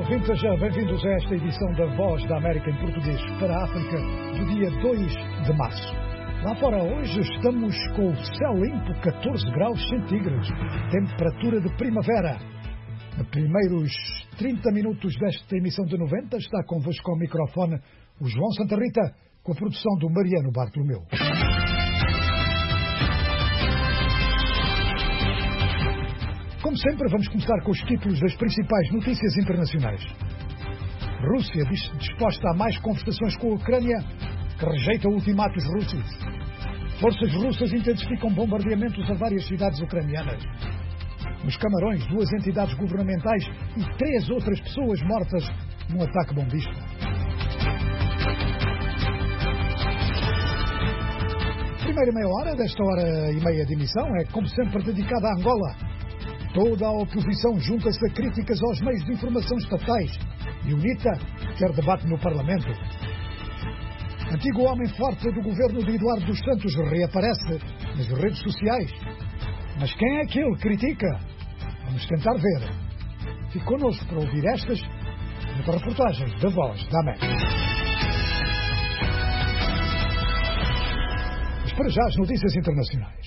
ouvintes, sejam bem-vindos a esta edição da Voz da América em português para a África do dia 2 de março. Lá fora hoje estamos com o céu limpo, 14 graus centígrados, temperatura de primavera. Nos primeiros 30 minutos desta emissão de 90 está convosco ao microfone o João Santa Rita, com a produção do Mariano Bartolomeu. Como sempre, vamos começar com os títulos das principais notícias internacionais. Rússia diz-se disposta a mais conversações com a Ucrânia, que rejeita ultimatos russos. Forças russas intensificam bombardeamentos a várias cidades ucranianas. Nos Camarões, 2 entidades governamentais e 3 outras pessoas mortas num ataque bombista. A primeira meia hora desta hora e meia de emissão é, como sempre, dedicada a Angola. Toda a oposição junta-se a críticas aos meios de informação estatais e a UNITA quer debate no Parlamento. Antigo homem forte do governo de Eduardo dos Santos reaparece nas redes sociais. Mas quem é que ele critica? Vamos tentar ver. Fique connosco para ouvir estas e outras reportagens da Voz da América. Mas para já as notícias internacionais.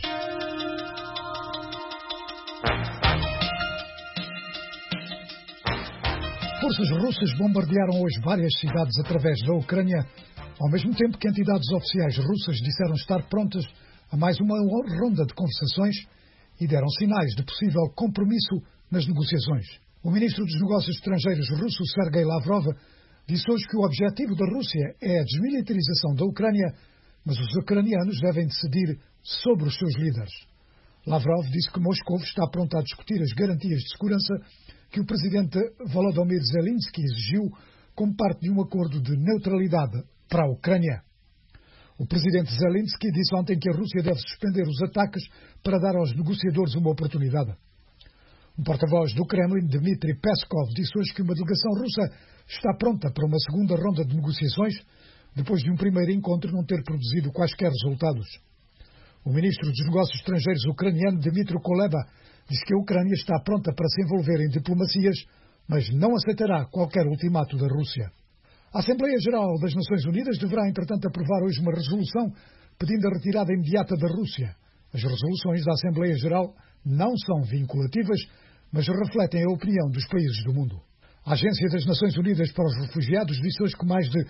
Forças russas bombardearam hoje várias cidades através da Ucrânia, ao mesmo tempo que entidades oficiais russas disseram estar prontas a mais uma ronda de conversações e deram sinais de possível compromisso nas negociações. O ministro dos Negócios Estrangeiros russo, Sergei Lavrov, disse hoje que o objetivo da Rússia é a desmilitarização da Ucrânia, mas os ucranianos devem decidir sobre os seus líderes. Lavrov disse que Moscou está pronta a discutir as garantias de segurança que o presidente Volodymyr Zelensky exigiu como parte de um acordo de neutralidade para a Ucrânia. O presidente Zelensky disse ontem que a Rússia deve suspender os ataques para dar aos negociadores uma oportunidade. Um porta-voz do Kremlin, Dmitry Peskov, disse hoje que uma delegação russa está pronta para uma segunda ronda de negociações, depois de um primeiro encontro não ter produzido quaisquer resultados. O ministro dos Negócios Estrangeiros ucraniano, Dmytro Kuleba, disse que a Ucrânia está pronta para se envolver em diplomacias, mas não aceitará qualquer ultimato da Rússia. A Assembleia Geral das Nações Unidas deverá, entretanto, aprovar hoje uma resolução pedindo a retirada imediata da Rússia. As resoluções da Assembleia Geral não são vinculativas, mas refletem a opinião dos países do mundo. A Agência das Nações Unidas para os Refugiados disse hoje que mais de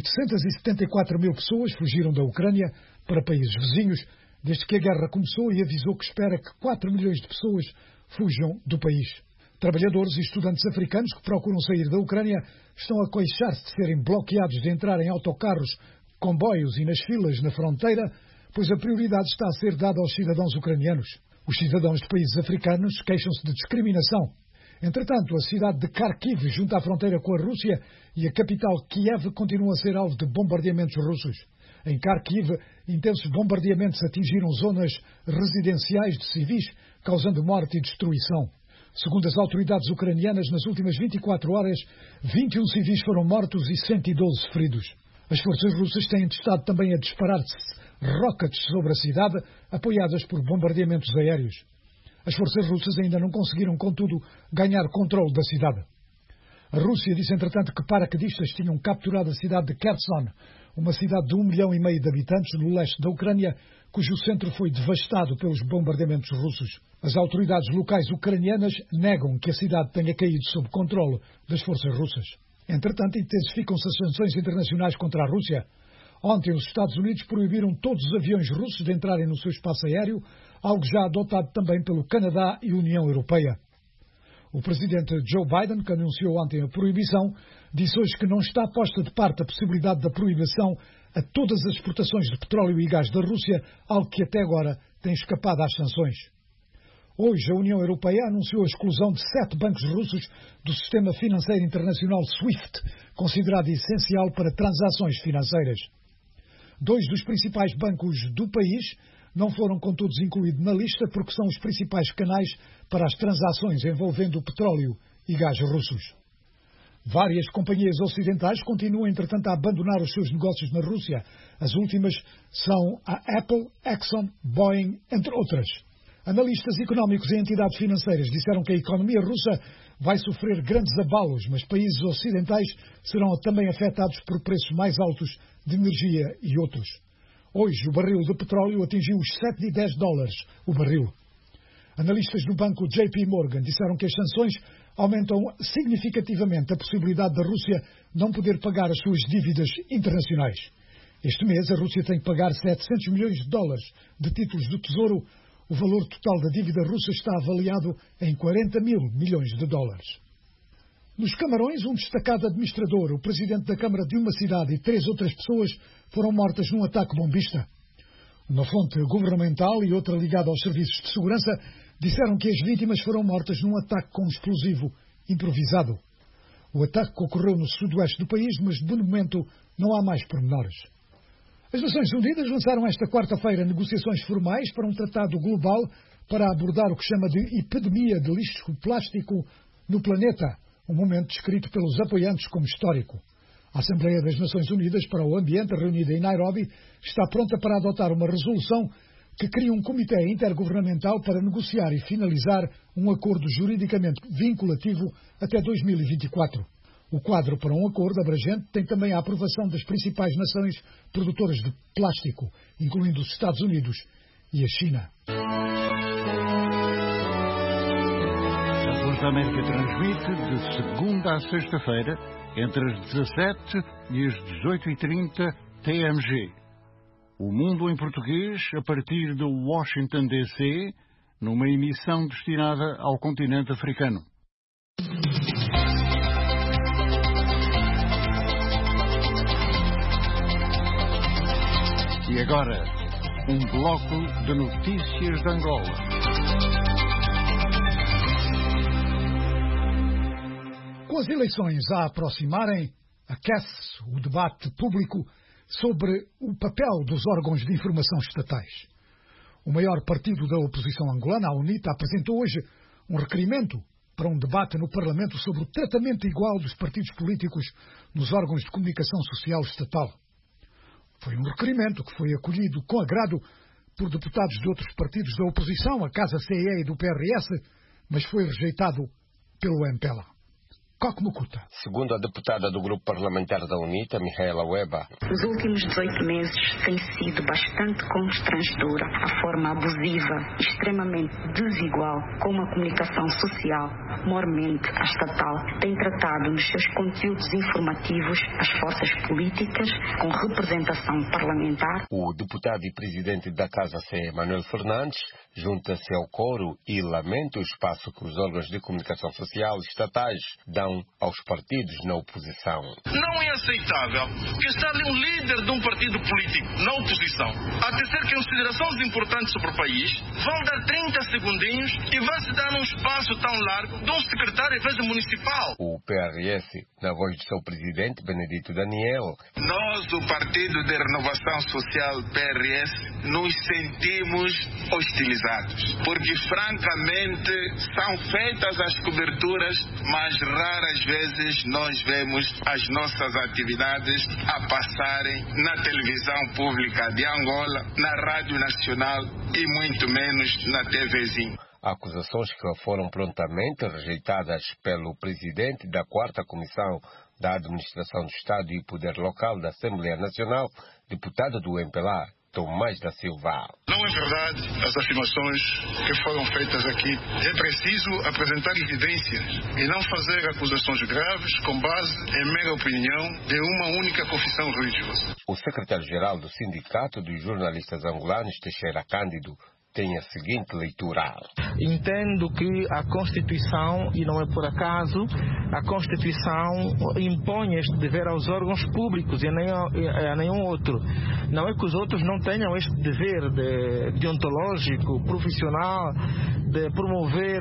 874 mil pessoas fugiram da Ucrânia para países vizinhos desde que a guerra começou e avisou que espera que 4 milhões de pessoas fujam do país. Trabalhadores e estudantes africanos que procuram sair da Ucrânia estão a queixar-se de serem bloqueados de entrar em autocarros, comboios e nas filas na fronteira, pois a prioridade está a ser dada aos cidadãos ucranianos. Os cidadãos de países africanos queixam-se de discriminação. Entretanto, a cidade de Kharkiv, junto à fronteira com a Rússia, e a capital Kiev continuam a ser alvo de bombardeamentos russos. Em Kharkiv, intensos bombardeamentos atingiram zonas residenciais de civis, causando morte e destruição. Segundo as autoridades ucranianas, nas últimas 24 horas, 21 civis foram mortos e 112 feridos. As forças russas têm estado também a disparar-se rockets sobre a cidade, apoiadas por bombardeamentos aéreos. As forças russas ainda não conseguiram, contudo, ganhar controle da cidade. A Rússia disse, entretanto, que paraquedistas tinham capturado a cidade de Kherson, uma cidade de 1,5 milhão de habitantes no leste da Ucrânia, cujo centro foi devastado pelos bombardeamentos russos. As autoridades locais ucranianas negam que a cidade tenha caído sob controle das forças russas. Entretanto, intensificam-se as sanções internacionais contra a Rússia. Ontem, os Estados Unidos proibiram todos os aviões russos de entrarem no seu espaço aéreo, algo já adotado também pelo Canadá e a União Europeia. O presidente Joe Biden, que anunciou ontem a proibição, disse hoje que não está posta de parte a possibilidade da proibição a todas as exportações de petróleo e gás da Rússia, algo que até agora tem escapado às sanções. Hoje, a União Europeia anunciou a exclusão de 7 bancos russos do sistema financeiro internacional SWIFT, considerado essencial para transações financeiras. 2 dos principais bancos do país não foram, contudo, incluídos na lista porque são os principais canais para as transações envolvendo o petróleo e gás russos. Várias companhias ocidentais continuam, entretanto, a abandonar os seus negócios na Rússia. As últimas são a Apple, Exxon, Boeing, entre outras. Analistas económicos e entidades financeiras disseram que a economia russa vai sofrer grandes abalos, mas países ocidentais serão também afetados por preços mais altos de energia e outros. Hoje, o barril de petróleo atingiu os $7,10 o barril. Analistas do banco JP Morgan disseram que as sanções aumentam significativamente a possibilidade da Rússia não poder pagar as suas dívidas internacionais. Este mês, a Rússia tem que pagar $700 milhões de títulos do Tesouro. O valor total da dívida russa está avaliado em $40 mil milhões. Nos Camarões, um destacado administrador, o presidente da Câmara de uma cidade e 3 outras pessoas foram mortas num ataque bombista. Uma fonte governamental e outra ligada aos serviços de segurança disseram que as vítimas foram mortas num ataque com um explosivo improvisado. O ataque ocorreu no sudoeste do país, mas de momento não há mais pormenores. As Nações Unidas lançaram esta quarta-feira negociações formais para um tratado global para abordar o que chama de epidemia de lixo plástico no planeta, um momento descrito pelos apoiantes como histórico. A Assembleia das Nações Unidas para o Ambiente, reunida em Nairobi, está pronta para adotar uma resolução que cria um comitê intergovernamental para negociar e finalizar um acordo juridicamente vinculativo até 2024. O quadro para um acordo abrangente tem também a aprovação das principais nações produtoras de plástico, incluindo os Estados Unidos e a China. A Voz da América transmite de segunda a sexta-feira, entre as 17 e as 18h30 TMG. O Mundo em Português, a partir de Washington, D.C., numa emissão destinada ao continente africano. E agora, um bloco de notícias de Angola. Com as eleições a aproximarem, aquece o debate público sobre o papel dos órgãos de informação estatais. O maior partido da oposição angolana, a UNITA, apresentou hoje um requerimento para um debate no Parlamento sobre o tratamento igual dos partidos políticos nos órgãos de comunicação social estatal. Foi um requerimento que foi acolhido com agrado por deputados de outros partidos da oposição, a Casa CE e do PRS, mas foi rejeitado pelo MPLA. Segundo a deputada do grupo parlamentar da UNITA, Mihaela Weba, os últimos 18 meses têm sido bastante constrangedora. A forma abusiva, extremamente desigual, como a comunicação social, mormente a estatal, tem tratado nos seus conteúdos informativos as forças políticas com representação parlamentar. O deputado e presidente da Casa CE, Manuel Fernandes, junta-se ao coro e lamenta o espaço que os órgãos de comunicação social estatais dão aos partidos na oposição. Não é aceitável que está ali um líder de um partido político na oposição a tecer considerações importantes sobre o país, vão dar 30 segundinhos e vai-se dar um espaço tão largo de um secretário às vezes municipal. O PRS, na voz do seu presidente, Benedito Daniel. Nós, o Partido de Renovação Social, PRS, nos sentimos hostilizados, porque francamente são feitas as coberturas, mas raras vezes nós vemos as nossas atividades a passarem na televisão pública de Angola, na Rádio Nacional e muito menos na TVzinho. Acusações que foram prontamente rejeitadas pelo presidente da 4ª Comissão da Administração do Estado e Poder Local da Assembleia Nacional, deputado do MPLA, Tomás da Silva. Não é verdade as afirmações que foram feitas aqui. É preciso apresentar evidências e não fazer acusações graves com base em mera opinião de uma única confissão religiosa. O secretário-geral do Sindicato dos Jornalistas Angolanos, Teixeira Cândido, tem a seguinte leitura. Entendo que a Constituição, e não é por acaso, a Constituição impõe este dever aos órgãos públicos e a nenhum outro. Não é que os outros não tenham este dever deontológico, profissional, de promover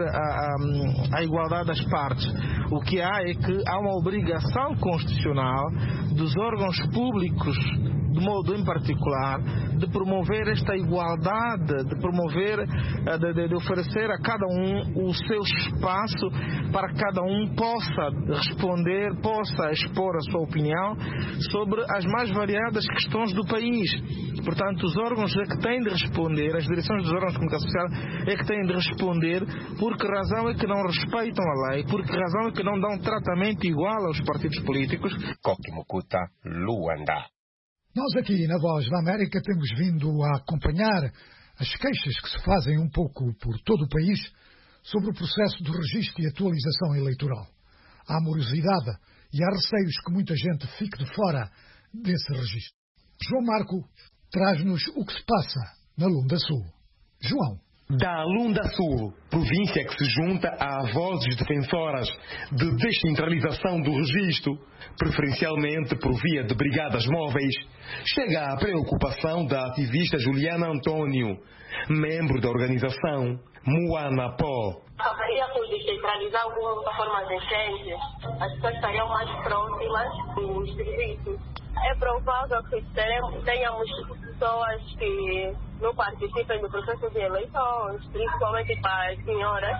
a igualdade das partes. O que há é que há uma obrigação constitucional dos órgãos públicos, de modo em particular, de promover esta igualdade, de promover, de oferecer a cada um o seu espaço para que cada um possa responder, possa expor a sua opinião sobre as mais variadas questões do país. Portanto, os órgãos é que têm de responder, as direções dos órgãos de comunicação social é que têm de responder por que razão é que não respeitam a lei, por que razão é que não dão tratamento igual aos partidos políticos. Kokimukuta, Luanda. Nós aqui na Voz da América temos vindo a acompanhar as queixas que se fazem um pouco por todo o país sobre o processo de registro e atualização eleitoral. Há morosidade e há receios que muita gente fique de fora desse registro. João Marco traz-nos o que se passa na Lunda Sul. João. Da Lunda Sul, província que se junta a vozes defensoras de descentralização do registro, preferencialmente por via de brigadas móveis, chega a preocupação da ativista Juliana Antônio, membro da organização Moana Pó. Haveria por descentralizar alguma forma decente, as pessoas estariam mais próximas dos serviços. É provável que tenhamos pessoas que não participem do processo de eleições, principalmente para as senhoras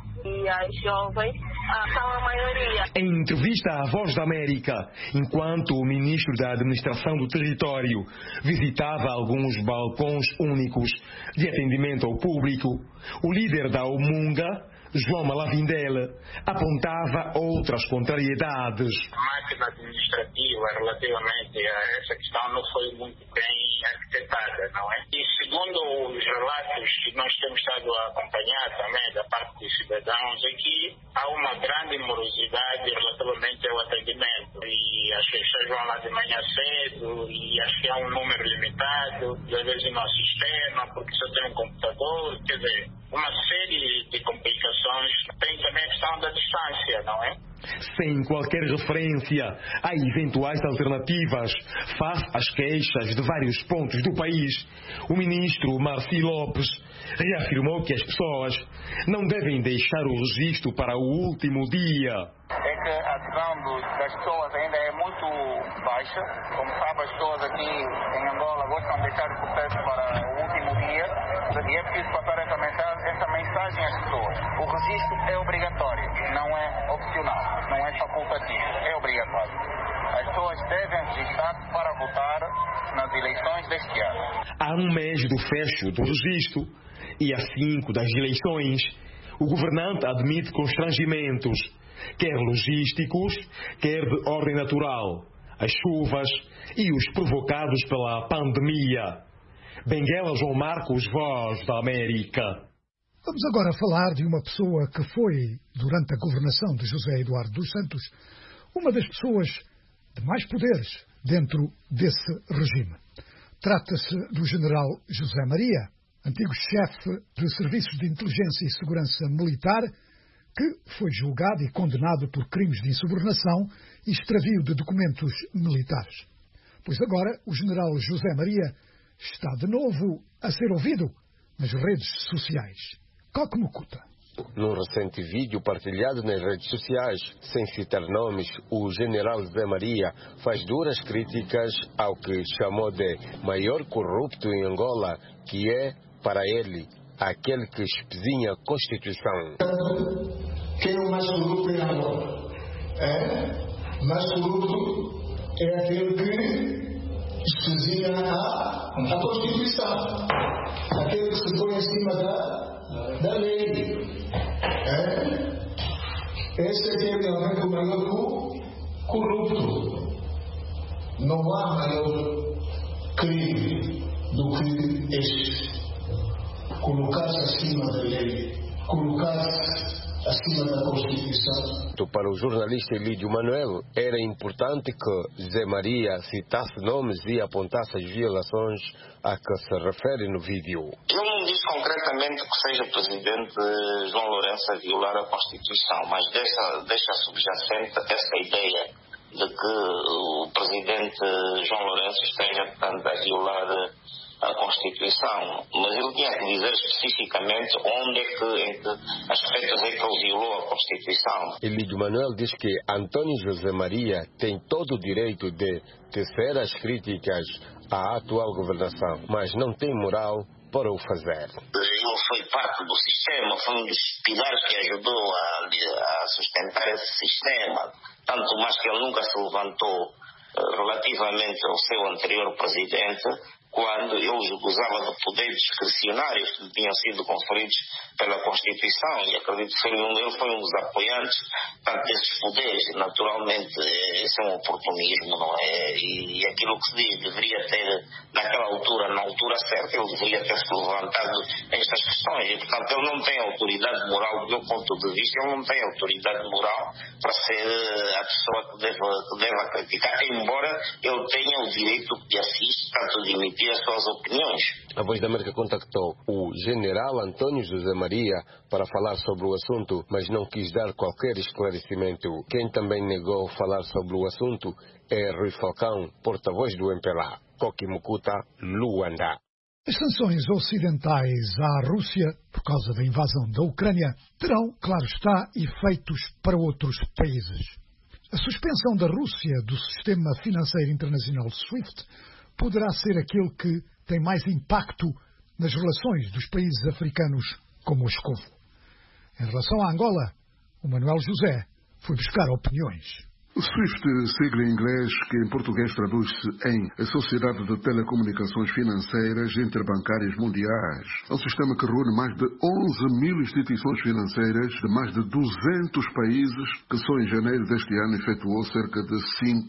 e as jovens, são a maioria. Em entrevista à Voz da América, enquanto o ministro da Administração do Território visitava alguns balcões únicos de atendimento ao público, o líder da Umunga, João Malavindele, apontava outras contrariedades. A máquina administrativa relativamente a essa questão não foi muito bem arquitetada, não é? E segundo os relatos que nós temos estado a acompanhar também da parte dos cidadãos aqui, há uma grande morosidade relativamente ao atendimento. E as pessoas vão lá de manhã cedo e acho que há um número limitado, e às vezes não sistema, porque só tem um computador, quer dizer, uma série de complicações. Tem também a questão da distância, não é? Sem qualquer referência a eventuais alternativas face às queixas de vários pontos do país, o ministro Marci Lopes reafirmou que as pessoas não devem deixar o registro para o último dia. É que a adesão das pessoas ainda é muito baixa. Como sabe, as pessoas aqui em Angola gostam de deixar o processo para o último dia. E é preciso passar essa mensagem às pessoas. O registro é obrigatório, não é opcional, não é facultativo, é obrigatório. As pessoas devem registrar para votar nas eleições deste ano. Há um mês do fecho do registro e a 5 das eleições, o governante admite constrangimentos, quer logísticos, quer de ordem natural, as chuvas e os provocados pela pandemia. Benguela João Marcos, Voz da América. Vamos agora falar de uma pessoa que foi, durante a governação de José Eduardo dos Santos, uma das pessoas de mais poderes dentro desse regime. Trata-se do general José Maria, antigo chefe de Serviços de Inteligência e Segurança Militar, que foi julgado e condenado por crimes de insubordinação e extravio de documentos militares. Pois agora o general José Maria está de novo a ser ouvido nas redes sociais. Kokimukuta. Num recente vídeo partilhado nas redes sociais, sem citar nomes, o general José Maria faz duras críticas ao que chamou de maior corrupto em Angola, que é, para ele, aquele que espezinha a Constituição. Quem é o mais corrupto em Angola? Mais corrupto é aquele que espezinha a Constituição. Aquele que se põe em cima da lei. Esse é realmente o maior corrupto. Não há maior crime do que este. Colocar-se acima da lei, colocar-se acima da Constituição. Para o jornalista Elídio Manuel, era importante que José Maria citasse nomes e apontasse as violações a que se refere no vídeo. Ele não diz concretamente que seja o presidente João Lourenço a violar a Constituição, mas deixa subjacente essa ideia de que o presidente João Lourenço esteja, portanto, a violar a Constituição, mas ele tinha que dizer especificamente em que aspectos é que ele violou a Constituição. Elidio Manuel diz que António José Maria tem todo o direito de tecer as críticas à atual governação, mas não tem moral para o fazer. Ele foi parte do sistema, foi um dos pilares que ajudou a sustentar esse sistema, tanto mais que ele nunca se levantou relativamente ao seu anterior presidente, quando ele gozava de poderes discricionários que tinham sido conferidos pela Constituição, e acredito que ele foi um dos apoiantes tanto desses poderes. Naturalmente, esse é um oportunismo, não é? E aquilo que se diz deveria ter, na altura certa, ele deveria ter se levantado estas questões, e portanto ele não tem autoridade moral, do meu ponto de vista, ele não tem autoridade moral para ser a pessoa que deva criticar, embora ele tenha o direito que assiste, tanto de emitir as suas opiniões. A Voz da América contactou o general António José Maria para falar sobre o assunto, mas não quis dar qualquer esclarecimento. Quem também negou falar sobre o assunto é Rui Falcão, porta-voz do MPLA. Kokimukuta, Luanda. As sanções ocidentais à Rússia, por causa da invasão da Ucrânia, terão, claro está, efeitos para outros países. A suspensão da Rússia do sistema financeiro internacional SWIFT poderá ser aquele que tem mais impacto nas relações dos países africanos com Moscou. Em relação a Angola, o Manuel José foi buscar opiniões. O SWIFT, sigla em inglês, que em português traduz-se em Sociedade de Telecomunicações Financeiras Interbancárias Mundiais. É um sistema que reúne mais de 11 mil instituições financeiras de mais de 200 países, que só em janeiro deste ano efetuou cerca de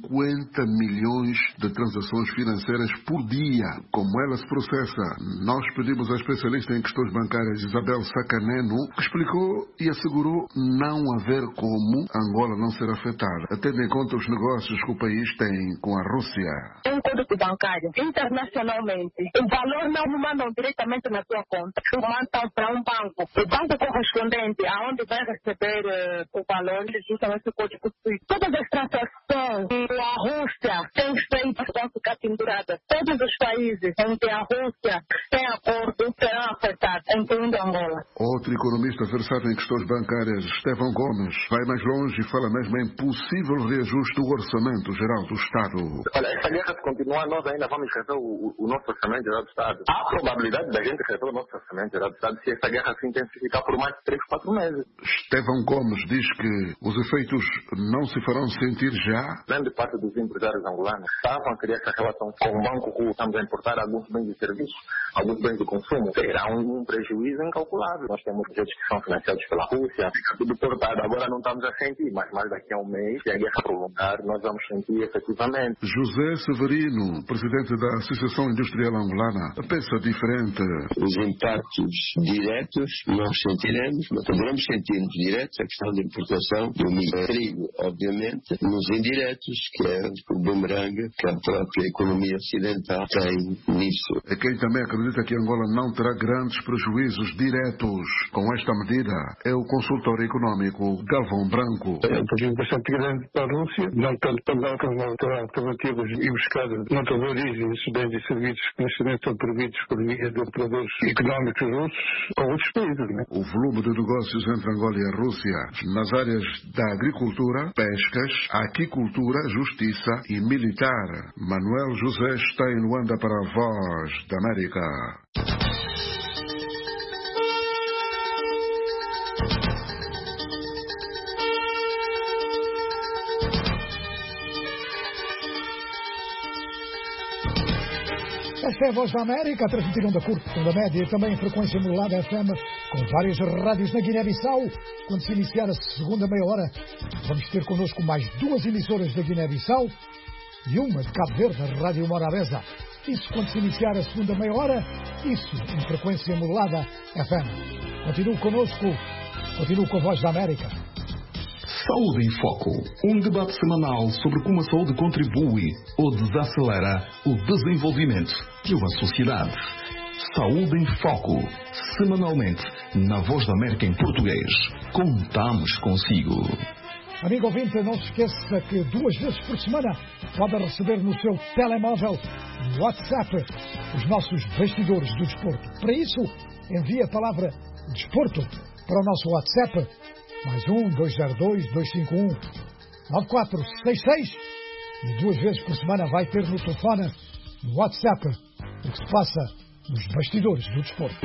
50 milhões de transações financeiras por dia. Como ela se processa? Nós pedimos à especialista em questões bancárias Isabel Sacaneno, que explicou e assegurou não haver como Angola não ser afetada, até tendo em conta os negócios que o país tem com a Rússia. Um código bancário, internacionalmente, o valor não mandam diretamente na sua conta, mandam para um banco. O banco correspondente, aonde vai receber o valor, eles usam esse código SWIFT. Todas as transações que a Rússia tem feito vão ficar penduradas. Todos os países em que a Rússia tem acordo serão afetados, incluindo Angola. Outro economista versado em questões bancárias, Estevão Gomes, vai mais longe e fala mesmo em possível reajuste do orçamento geral do Estado. Olha, essa guerra se continuar, nós ainda vamos rever o nosso orçamento geral do Estado. Há probabilidade da gente rever o nosso orçamento geral do Estado se essa guerra se intensificar por mais de 3, 4 meses. Estevão Gomes diz que os efeitos não se farão sentir já. Grande parte dos empresários angolanos estavam a criar essa relação com o banco russo. Estamos a importar alguns bens e serviços, alguns bens de consumo. Terá um prejuízo incalculável. Nós temos projetos que são financiados pela Rússia, fica tudo portado. Agora não estamos a sentir, mas mais daqui a um mês, se a guerra prolongar, nós vamos sentir efetivamente. José Severino, presidente da Associação Industrial Angolana, pensa diferente. Os impactos diretos nós sentiremos, mas poderemos sentir nos diretos a questão da importação do trigo, obviamente, nos indiretos, que é o bumerangue que a própria economia ocidental tem nisso. É quem também acredita que Angola não terá grandes prejuízos diretos com esta medida é o consultor econômico Galvão Branco. É um prejuízo bastante grande para a Rússia, não tanto para bancos, não terá alternativas e buscar noutra origem esses bens e serviços que neste momento são providos por via de operadores económicos russos ou outros países. Né? O volume de negócios entre Angola e a Rússia nas áreas da agricultura, pescas, aquicultura, justiça e militar. Manuel José está em Luanda para a Voz da América. Esta é a Voz da América, a transmitir onda curta, onda média e também em frequência modulada FM, com várias rádios na Guiné-Bissau. Quando se iniciar a segunda meia hora, vamos ter connosco mais 2 emissoras da Guiné-Bissau e uma de Cabo Verde, a Rádio Morabeza. Isso quando se iniciar a segunda meia hora, isso em frequência modulada FM. Continue connosco, continue com a Voz da América. Saúde em Foco, um debate semanal sobre como a saúde contribui ou desacelera o desenvolvimento de uma sociedade. Saúde em Foco, semanalmente, na Voz da América em português. Contamos consigo. Amigo ouvinte, não se esqueça que 2 vezes por semana pode receber no seu telemóvel, no WhatsApp, os nossos bastidores do desporto. Para isso, envie a palavra desporto para o nosso WhatsApp, +1 202 251 9466, e 2 vezes por semana vai ter no telefone, no WhatsApp, o que se passa nos bastidores do desporto.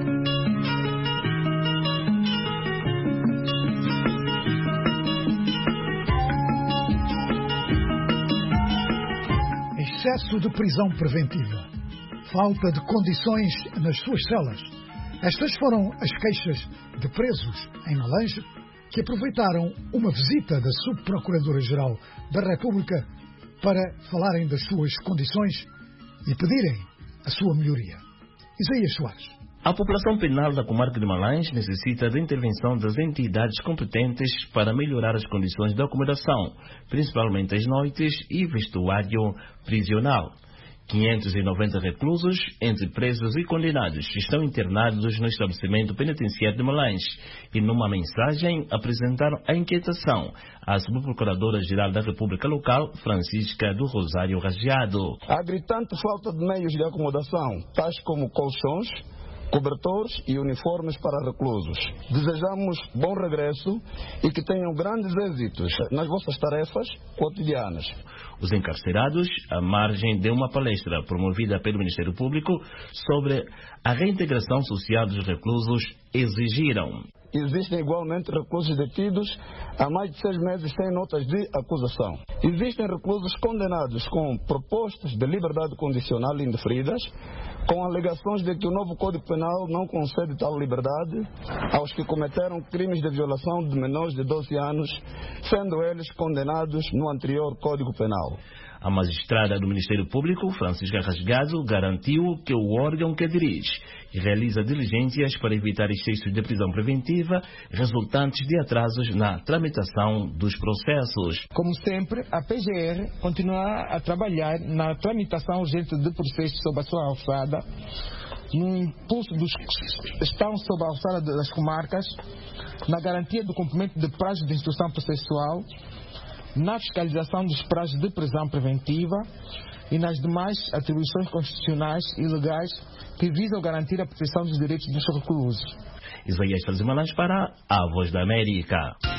Excesso de prisão preventiva, falta de condições nas suas celas. Estas foram as queixas de presos em Malange que aproveitaram uma visita da Subprocuradora-Geral da República para falarem das suas condições e pedirem a sua melhoria. Isaías Soares. A população penal da comarca de Malange necessita da intervenção das entidades competentes para melhorar as condições de acomodação, principalmente às noites e vestuário prisional. 590 reclusos, entre presos e condenados, estão internados no estabelecimento penitenciário de Malange e, numa mensagem, apresentaram a inquietação à Subprocuradora-Geral da República Local, Francisca do Rosário Rajado. Há gritante falta de meios de acomodação, tais como colchões, cobertores e uniformes para reclusos. Desejamos bom regresso e que tenham grandes êxitos nas vossas tarefas cotidianas. Os encarcerados, à margem de uma palestra promovida pelo Ministério Público sobre a reintegração social dos reclusos, exigiram: existem igualmente reclusos detidos há mais de 6 meses sem notas de acusação. Existem reclusos condenados com propostas de liberdade condicional indeferidas, com alegações de que o novo Código Penal não concede tal liberdade aos que cometeram crimes de violação de menores de 12 anos, sendo eles condenados no anterior Código Penal. A magistrada do Ministério Público, Francisca Rasgado, garantiu que o órgão que dirige realiza diligências para evitar excessos de prisão preventiva resultantes de atrasos na tramitação dos processos. Como sempre, a PGR continua a trabalhar na tramitação urgente de processos sob a sua alçada, no impulso dos que estão sob a alçada das comarcas, na garantia do cumprimento de prazos de instrução processual, na fiscalização dos prazos de prisão preventiva e nas demais atribuições constitucionais e legais que visam garantir a proteção dos direitos dos reclusos. Isaías Malange para a Voz da América.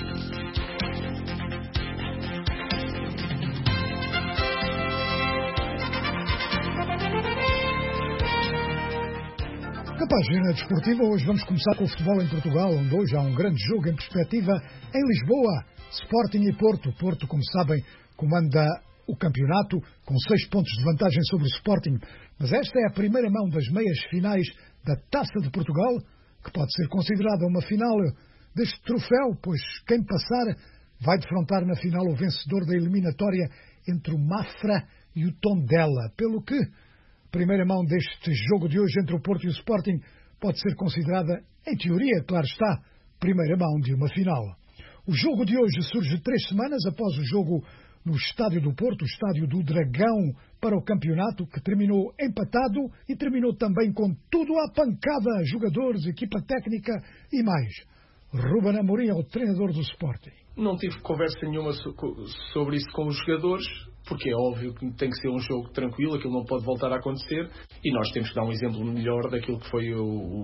Na página desportiva, hoje vamos começar com o futebol em Portugal, onde hoje há um grande jogo em perspectiva em Lisboa. Sporting e Porto. Porto, como sabem, comanda o campeonato com 6 pontos de vantagem sobre o Sporting. Mas esta é a primeira mão das meias finais da Taça de Portugal, que pode ser considerada uma final deste troféu, pois quem passar vai defrontar na final o vencedor da eliminatória entre o Mafra e o Tondela. Pelo que a primeira mão deste jogo de hoje entre o Porto e o Sporting pode ser considerada, em teoria, claro está, primeira mão de uma final. O jogo de hoje surge 3 semanas após o jogo no Estádio do Porto, o Estádio do Dragão, para o campeonato, que terminou empatado e terminou também com tudo à pancada, jogadores, equipa técnica e mais. Ruben Amorim é o treinador do Sporting. Não tive conversa nenhuma sobre isso com os jogadores, porque é óbvio que tem que ser um jogo tranquilo, aquilo não pode voltar a acontecer, e nós temos que dar um exemplo melhor daquilo que foi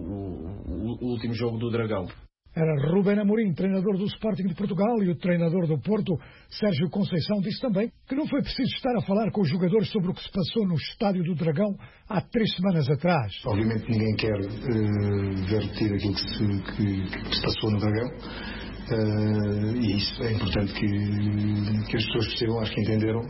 o último jogo do Dragão. Era Ruben Amorim, treinador do Sporting de Portugal, e o treinador do Porto, Sérgio Conceição, disse também que não foi preciso estar a falar com os jogadores sobre o que se passou no Estádio do Dragão há 3 semanas atrás. Obviamente ninguém quer verter aquilo que se passou no Dragão. E isso é importante que as pessoas percebam, acho que entenderam,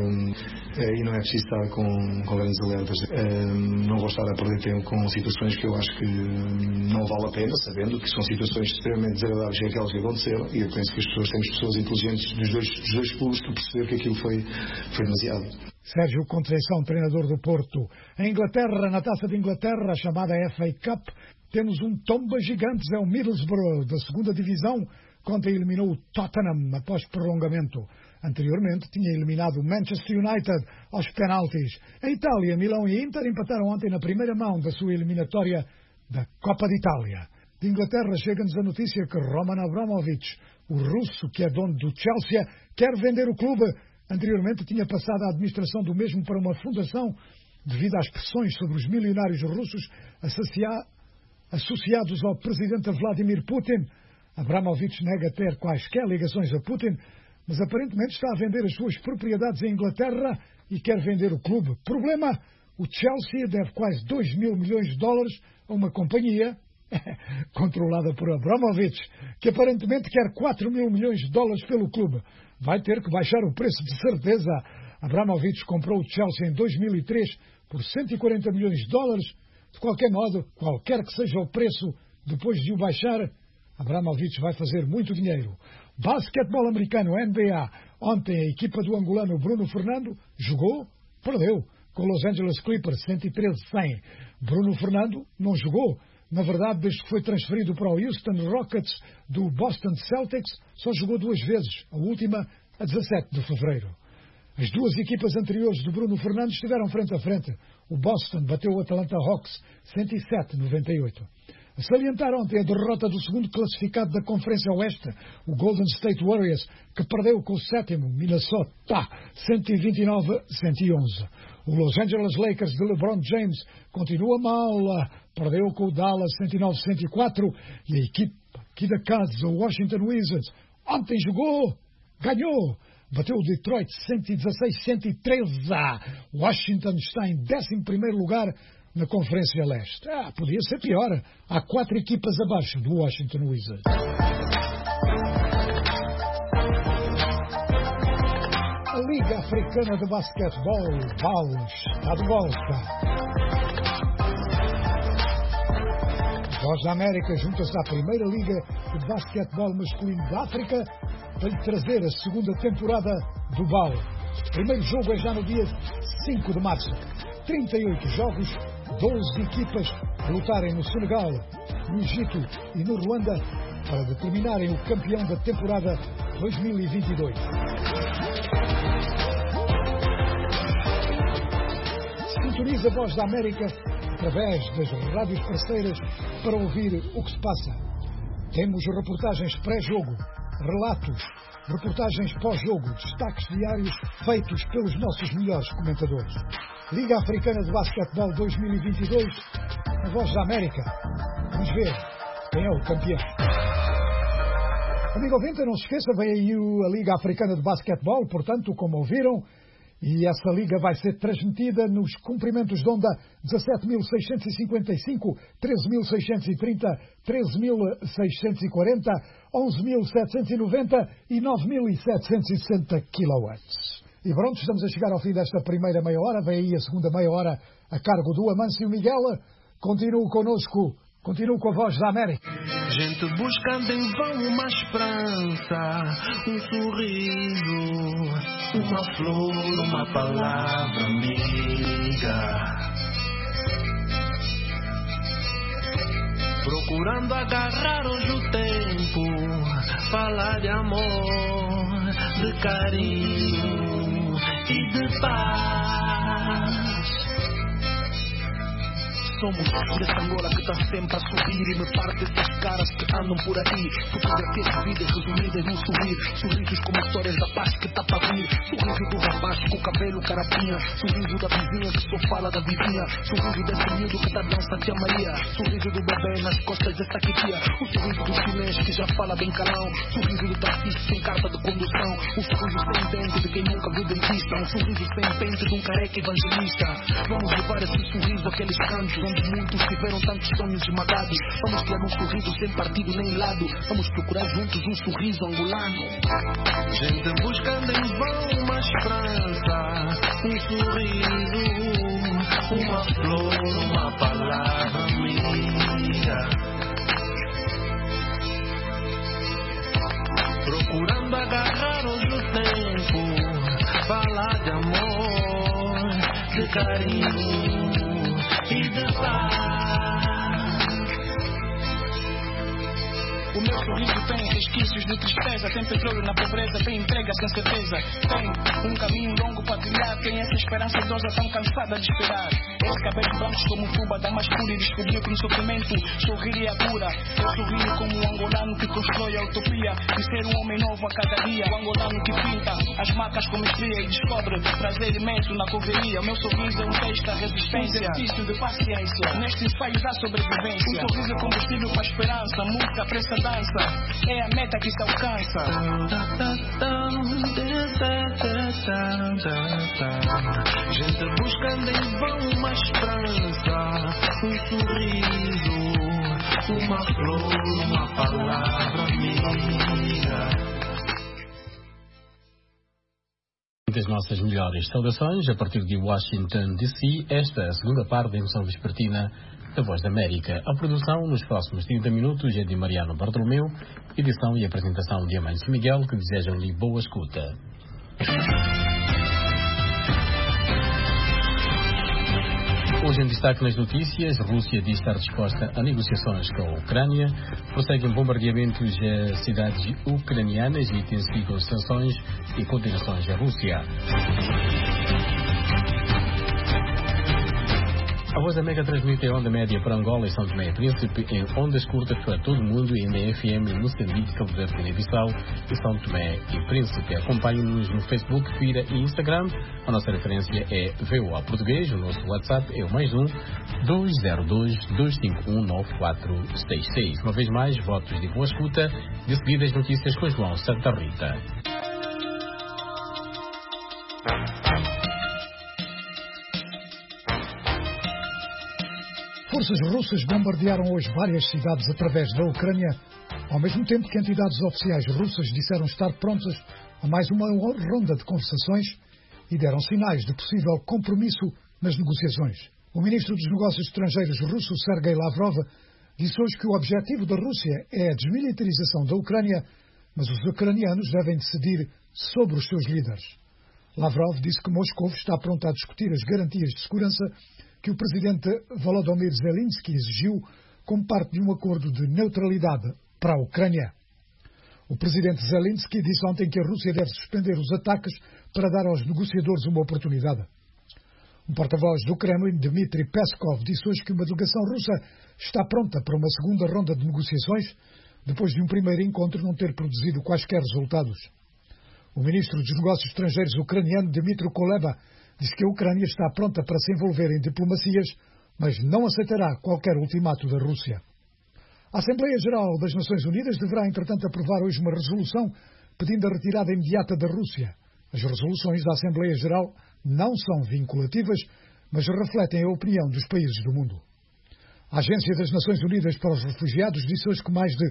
e não é preciso estar com grandes alertas. Não vou estar a perder tempo com situações que eu acho que não vale a pena, sabendo que são situações extremamente desagradáveis, aquelas que aconteceram, e eu penso que as pessoas temos pessoas inteligentes dos dois clubes para perceber que aquilo foi demasiado. Sérgio Conceição, treinador do Porto. Em Inglaterra, na Taça de Inglaterra, a chamada FA Cup, temos um tomba gigantes, é o Middlesbrough, da 2ª Divisão, que ontem eliminou o Tottenham após prolongamento. Anteriormente tinha eliminado o Manchester United aos penaltis. Em Itália, Milão e Inter empataram ontem na primeira mão da sua eliminatória da Copa de Itália. De Inglaterra chega-nos a notícia que Roman Abramovich, o russo que é dono do Chelsea, quer vender o clube. Anteriormente tinha passado a administração do mesmo para uma fundação devido às pressões sobre os milionários russos associados ao presidente Vladimir Putin. Abramovich nega ter quaisquer ligações a Putin, mas aparentemente está a vender as suas propriedades em Inglaterra e quer vender o clube. Problema: o Chelsea deve quase 2 mil milhões de dólares a uma companhia controlada por Abramovich, que aparentemente quer 4 mil milhões de dólares pelo clube. Vai ter que baixar o preço de certeza. Abramovich comprou o Chelsea em 2003 por 140 milhões de dólares. De qualquer modo, qualquer que seja o preço, depois de o baixar, Abramovich vai fazer muito dinheiro. Basquetebol americano, NBA. Ontem a equipa do angolano Bruno Fernando jogou, perdeu, com Los Angeles Clippers 113-100. Bruno Fernando não jogou. Na verdade, desde que foi transferido para o Houston Rockets do Boston Celtics, só jogou 2 vezes, a última a 17 de fevereiro. As duas equipas anteriores do Bruno Fernando estiveram frente a frente. O Boston bateu o Atlanta Hawks 107-98. A salientar ontem a derrota do segundo classificado da Conferência Oeste, o Golden State Warriors, que perdeu com o 7º Minnesota 129-111. O Los Angeles Lakers de LeBron James continua mal, perdeu com o Dallas 109-104, e a equipe aqui da casa, o Washington Wizards, ontem jogou, ganhou, bateu o Detroit 116-113. Washington está em 11º lugar na Conferência Leste. Podia ser pior. Há 4 equipas abaixo do Washington Wizards. A Liga Africana de Basquetebol, BAL, está de volta. A Voz da América junta-se à primeira Liga de Basquetebol Masculino da África para lhe trazer a segunda temporada do BAL. O primeiro jogo é já no dia 5 de março. 38 jogos, 12 equipas a lutarem no Senegal, no Egito e no Ruanda para determinarem o campeão da temporada 2022. Sintoniza a Voz da América através das rádios parceiras para ouvir o que se passa. Temos reportagens pré-jogo, relatos, reportagens pós-jogo, destaques diários feitos pelos nossos melhores comentadores. Liga Africana de Basquetebol 2022, a Voz da América. Vamos ver quem é o campeão. Amigo ouvinte, não se esqueça, vem aí a Liga Africana de Basquetebol, portanto, como ouviram, e essa liga vai ser transmitida nos comprimentos de onda 17.655, 13.630, 13.640, 11.790 e 9.760 kW. E pronto, estamos a chegar ao fim desta primeira meia hora. Vem aí a segunda meia hora a cargo do Amâncio Miguel. Continuo connosco, continuo com a Voz da América. Gente buscando em vão uma esperança, um sorriso, uma flor, uma palavra amiga. Procurando agarrar hoje o tempo, falar de amor, de carinho e de paz. Somos dessa Angola que está sempre a subir e me parte desses caras que andam por aí. Fotografias de vidas resumidas num sorrir, sorrisos como histórias da paz que está para vir. Sorriso do rapaz com o cabelo carapinha, sorriso da vizinha que só fala da vizinha, sorriso desse miúdo que tá dança tia Maria, sorriso do bebê nas costas dessa tia, o sorriso do chinês que já fala bem calão, sorriso do taxista sem carta de condução, o sorriso sem dente de quem nunca viu dentista, um sorriso sem pente de um careca evangelista. Vamos levar esse sorriso àqueles cantos onde muitos tiveram tantos sonhos esmagados. Vamos criar um sorriso sem partido nem lado. Vamos procurar juntos um sorriso angolano. Gente buscando em vão uma esperança, um sorriso, uma flor, uma palavra amiga. Procurando agarrar hoje o tempo, falar de amor, de carinho e de paz. O meu sorriso tem resquícios de tristeza, tem petróleo na pobreza, tem entrega sem certeza. Tem um caminho longo para trilhar, tem essa esperança idosa tão cansada de esperar. Esse cabelo brancos como fuba, dá mais pura e descobriu que no sofrimento sorrir é a cura. Eu sorrio como um angolano que constrói a utopia de ser um homem novo a cada dia. O angolano que pinta as marcas com mestria e descobre prazer imenso na correria. O meu sorriso é um texto da resistência, exercício de paciência neste ensaio da sobrevivência. Um sorriso é combustível para a esperança, música para essa dança, é a meta que se alcança. Gente buscando em vão uma esperança, um sorriso, uma flor, uma palavra amiga. As nossas melhores saudações a partir de Washington DC, esta é a segunda parte da emissão vespertina da Voz da América. A produção nos próximos 30 minutos é de Mariano Bartolomeu, edição e apresentação de Amâncio Miguel, que desejam-lhe boa escuta. Hoje em destaque nas notícias, Rússia diz estar disposta a negociações com a Ucrânia, prosseguem bombardeamentos a cidades ucranianas e intensificam sanções e condenações à Rússia. A Voz da América transmite em onda média para Angola e São Tomé e Príncipe, em ondas curtas para todo o mundo e em FM em Moçambique, Cabo Verde, Guiné-Bissau e São Tomé e Príncipe. Acompanhe-nos no Facebook, Twitter e Instagram. A nossa referência é VOA Português. O nosso WhatsApp é o +1 202 251 9466. Uma vez mais, votos de boa escuta. De seguida, as notícias com João Santa Rita. Forças russas bombardearam hoje várias cidades através da Ucrânia, ao mesmo tempo que entidades oficiais russas disseram estar prontas a mais uma ronda de conversações e deram sinais de possível compromisso nas negociações. O ministro dos Negócios Estrangeiros russo, Sergei Lavrov, disse hoje que o objetivo da Rússia é a desmilitarização da Ucrânia, mas os ucranianos devem decidir sobre os seus líderes. Lavrov disse que Moscou está pronta a discutir as garantias de segurança que o presidente Volodymyr Zelensky exigiu como parte de um acordo de neutralidade para a Ucrânia. O presidente Zelensky disse ontem que a Rússia deve suspender os ataques para dar aos negociadores uma oportunidade. Um porta-voz do Kremlin, Dmitry Peskov, disse hoje que uma delegação russa está pronta para uma segunda ronda de negociações, depois de um primeiro encontro não ter produzido quaisquer resultados. O ministro dos Negócios Estrangeiros ucraniano, Dmytro Kuleba, disse que a Ucrânia está pronta para se envolver em diplomacias, mas não aceitará qualquer ultimato da Rússia. A Assembleia Geral das Nações Unidas deverá, entretanto, aprovar hoje uma resolução pedindo a retirada imediata da Rússia. As resoluções da Assembleia Geral não são vinculativas, mas refletem a opinião dos países do mundo. A Agência das Nações Unidas para os Refugiados disse hoje que mais de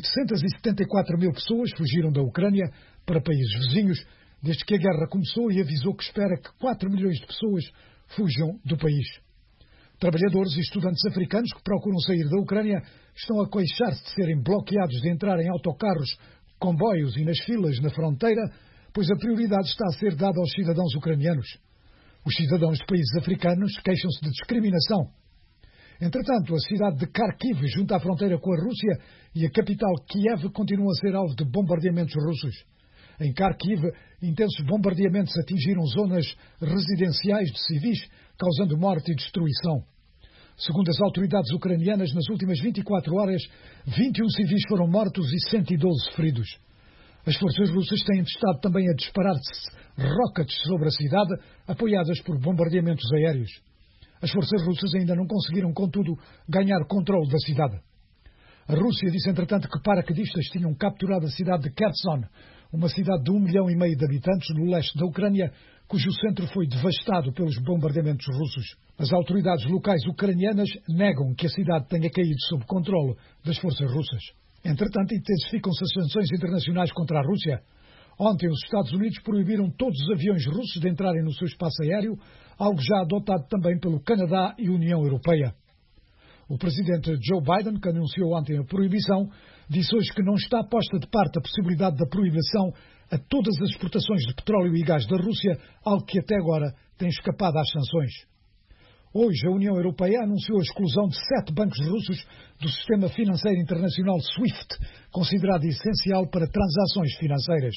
874 mil pessoas fugiram da Ucrânia para países vizinhos desde que a guerra começou e avisou que espera que 4 milhões de pessoas fujam do país. Trabalhadores e estudantes africanos que procuram sair da Ucrânia estão a queixar-se de serem bloqueados de entrar em autocarros, comboios e nas filas na fronteira, pois a prioridade está a ser dada aos cidadãos ucranianos. Os cidadãos de países africanos queixam-se de discriminação. Entretanto, a cidade de Kharkiv, junto à fronteira com a Rússia, e a capital Kiev continuam a ser alvo de bombardeamentos russos. Em Kharkiv, intensos bombardeamentos atingiram zonas residenciais de civis, causando morte e destruição. Segundo as autoridades ucranianas, nas últimas 24 horas, 21 civis foram mortos e 112 feridos. As forças russas têm estado também a disparar rockets sobre a cidade, apoiadas por bombardeamentos aéreos. As forças russas ainda não conseguiram, contudo, ganhar controle da cidade. A Rússia disse, entretanto, que paraquedistas tinham capturado a cidade de Kherson, uma cidade de 1,5 milhão de habitantes no leste da Ucrânia, cujo centro foi devastado pelos bombardeamentos russos. As autoridades locais ucranianas negam que a cidade tenha caído sob controle das forças russas. Entretanto, intensificam-se as sanções internacionais contra a Rússia. Ontem, os Estados Unidos proibiram todos os aviões russos de entrarem no seu espaço aéreo, algo já adotado também pelo Canadá e União Europeia. O presidente Joe Biden, que anunciou ontem a proibição, disse hoje que não está posta de parte a possibilidade da proibição a todas as exportações de petróleo e gás da Rússia, algo que até agora tem escapado às sanções. Hoje, a União Europeia anunciou a exclusão de 7 bancos russos do sistema financeiro internacional SWIFT, considerado essencial para transações financeiras.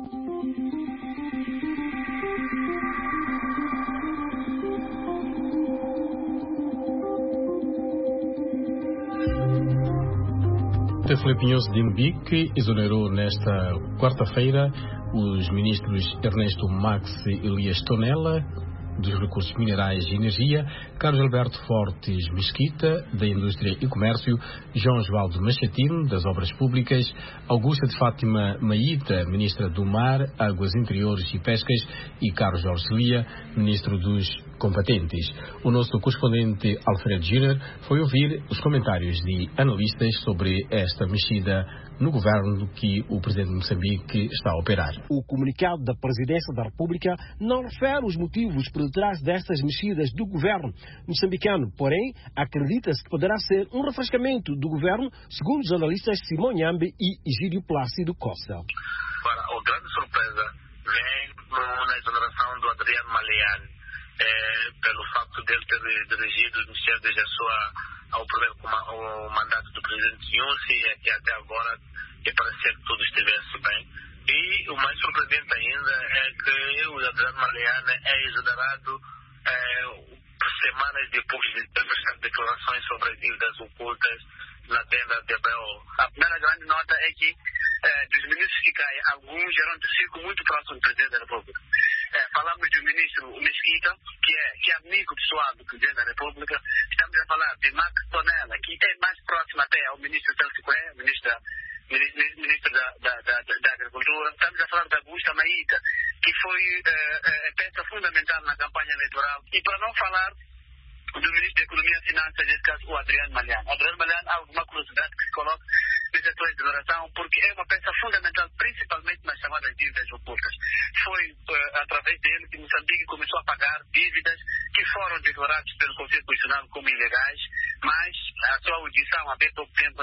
O Filipe Inhoso de Moçambique exonerou nesta quarta-feira os ministros Ernesto Max Elias Tonela, dos Recursos Minerais e Energia, Carlos Alberto Fortes Mesquita, da Indústria e Comércio, João Osvaldo Machatino, das Obras Públicas, Augusta de Fátima Maíta, Ministra do Mar, Águas Interiores e Pescas, e Carlos Jorge Celia, Ministro dos Competentes. O nosso correspondente Alfredo Júnior foi ouvir os comentários de analistas sobre esta mexida no governo que o presidente de Moçambique está a operar. O comunicado da Presidência da República não refere os motivos por detrás destas mexidas do governo moçambicano, porém, acredita-se que poderá ser um refrescamento do governo, segundo os analistas Simão Nhambe e Egídio Plácido Costa. A grande surpresa vem na exoneração do Adriano Malian, pelo facto de ele ter dirigido o Ministério desde o mandato do presidente Nyusi, que até agora parecia que tudo estivesse bem. E o mais surpreendente ainda é que o Adriano Malian é exonerado por semanas depois de ter prestado declarações sobre as dívidas ocultas na tenda de ABO. A primeira grande nota é que dos ministros que caem, alguns eram de círculo muito próximo do presidente da República. Falamos do ministro Mesquita, que é amigo pessoal do presidente da República. Estamos a falar de Max Tonela, que é mais próximo até ao ministro Celso Correia, ministro da Agricultura. Estamos a falar da Augusta Maíta, que foi peça fundamental na campanha eleitoral. E para não falar do ministro da Economia e Finanças, nesse caso o Adriano Malian. Adriano Malian, há alguma curiosidade que se coloca nessa sua declaração, porque é uma peça fundamental, principalmente nas chamadas dívidas ocultas. Foi através dele que Moçambique começou a pagar dívidas que foram declaradas pelo Conselho Constitucional como ilegais, mas a sua audição, há bem pouco tempo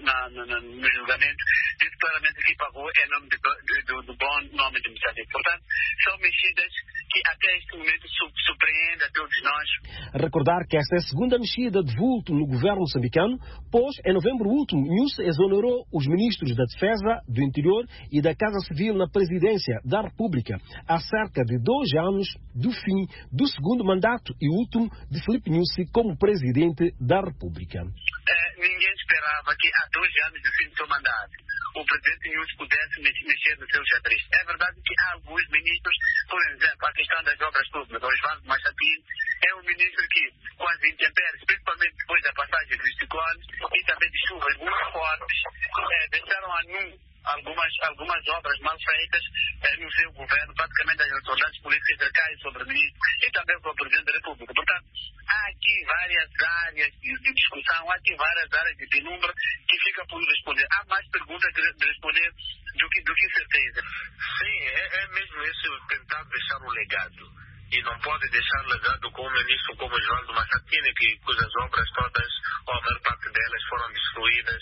no julgamento, disse claramente que pagou em nome do bom nome de Moçambique. Portanto, são mexidas que até este momento surpreendem a todos nós. Recordar que esta é a segunda mexida de vulto no governo moçambicano, pois em novembro último, Nyusi exonerou os ministros da Defesa, do Interior e da Casa Civil na presidência da República, há cerca de 2 anos do fim do segundo mandato e último de Filipe Nyusi como presidente da República. Ninguém esperava que há 2 anos do fim do seu mandato o presidente Nyusi pudesse mexer no seu xadrez. É verdade que há alguns ministros, por exemplo, a questão das obras públicas, o Osvaldo Machatino é um ministro que, com as intempéries, principalmente depois da passagem dos ciclones e também de chuvas muito fortes, deixaram a nu algumas obras mal feitas no seu governo, praticamente as responsabilidades políticas recaem sobre o ministro e também sobre o presidente da República. Portanto, há aqui várias áreas de discussão, há aqui várias áreas de penumbra que fica por responder. Há mais perguntas de responder do que certeza. Sim, é mesmo isso, tentar deixar um legado. E não pode deixar legado com um ministro como Osvaldo Machatini, cujas obras todas, ou a maior parte delas, foram destruídas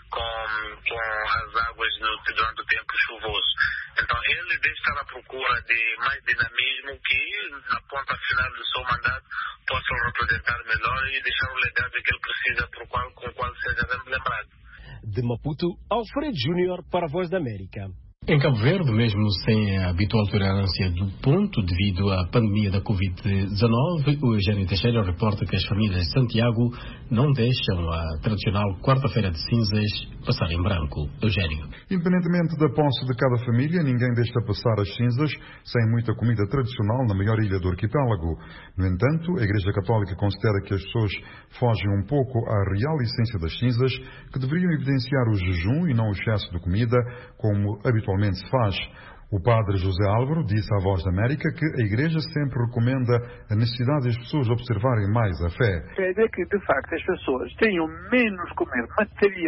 com as águas durante o tempo chuvoso. Então, ele deve estar à procura de mais dinamismo que, na ponta final do seu mandato, possam representar melhor e deixar o legado que ele precisa, com o qual seja lembrado. De Maputo, Alfredo Júnior para a Voz da América. Em Cabo Verde, mesmo sem a habitual tolerância do ponto devido à pandemia da Covid-19, o Eugênio Teixeira reporta que as famílias de Santiago não deixam a tradicional quarta-feira de cinzas passar em branco. Eugênio. Independentemente da posse de cada família, ninguém deixa passar as cinzas sem muita comida tradicional na maior ilha do arquipélago. No entanto, a Igreja Católica considera que as pessoas fogem um pouco à real essência das cinzas, que deveriam evidenciar o jejum e não o excesso de comida, como habitualmente se faz. O padre José Álvaro disse à Voz da América que a Igreja sempre recomenda a necessidade de as pessoas observarem mais a fé. A ideia é que, de facto, as pessoas tenham menos comer material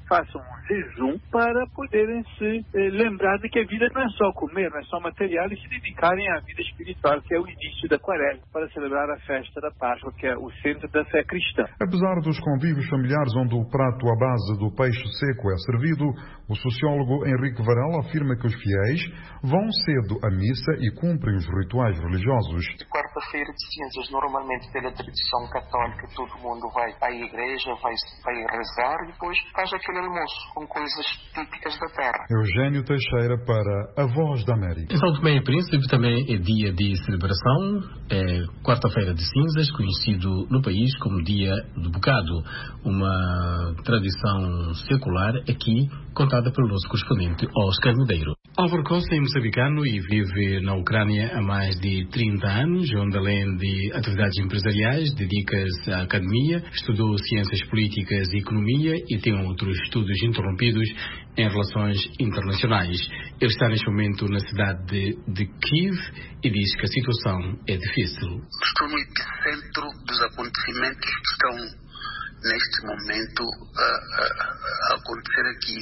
façam um jejum para poderem se lembrar de que a vida não é só comer, não é só material, e se dedicarem à vida espiritual, que é o início da Quaresma, para celebrar a festa da Páscoa, que é o centro da fé cristã. Apesar dos convívios familiares onde o prato à base do peixe seco é servido, o sociólogo Henrique Varela afirma que os fiéis vão cedo à missa e cumprem os rituais religiosos. Quarta-feira de cinzas, normalmente pela tradição católica, todo mundo vai à igreja, vai rezar e depois faz aquele almoço com coisas típicas da terra. Eugênio Teixeira para A Voz da América. Em São Tomé e Príncipe também é dia de celebração, é quarta-feira de cinzas, conhecido no país como Dia do Bocado, uma tradição secular aqui contada pelo nosso correspondente Oscar Medeiro. Álvaro Costa é moçambicano e vive na Ucrânia há mais de 30 anos, onde além de atividades empresariais, dedica-se à academia, estudou ciências políticas e economia e tem outros estudos interrompidos em relações internacionais. Ele está neste momento na cidade de Kiev e diz que a situação é difícil. Estou no epicentro dos acontecimentos que estão neste momento a acontecer aqui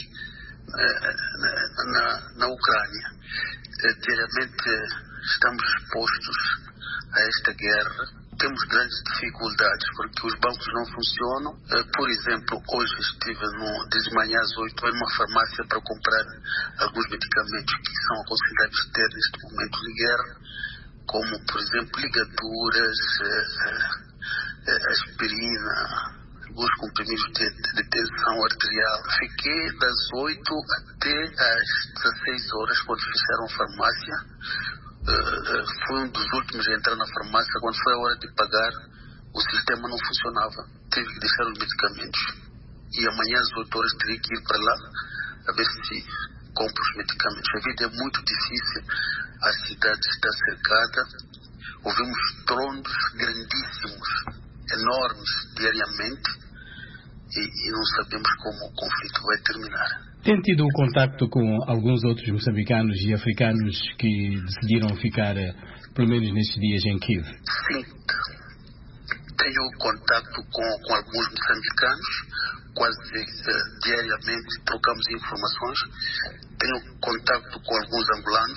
na Ucrânia. Diariamente estamos expostos a esta guerra. Temos grandes dificuldades porque os bancos não funcionam. Por exemplo, hoje estive desde manhã às 8 em uma farmácia para comprar alguns medicamentos que são aconselháveis ter neste momento de guerra, como, por exemplo, ligaduras, aspirina, alguns comprimidos de tensão arterial. Fiquei das 8 até às 16 horas quando fecharam a farmácia. Fui um dos últimos a entrar na farmácia. Quando foi a hora de pagar, o sistema não funcionava. Tive que deixar os medicamentos. E amanhã às 8 horas teria que ir para lá a ver se compro os medicamentos. A vida é muito difícil. A cidade está cercada. Ouvimos trondos grandíssimos, enormes, diariamente. E não sabemos como o conflito vai terminar. Tem tido contacto com alguns outros moçambicanos e africanos que decidiram ficar, pelo menos nestes dias, em Kiev? Sim. Tenho contacto com alguns moçambicanos, quase diariamente trocamos informações. Tenho contacto com alguns angolanos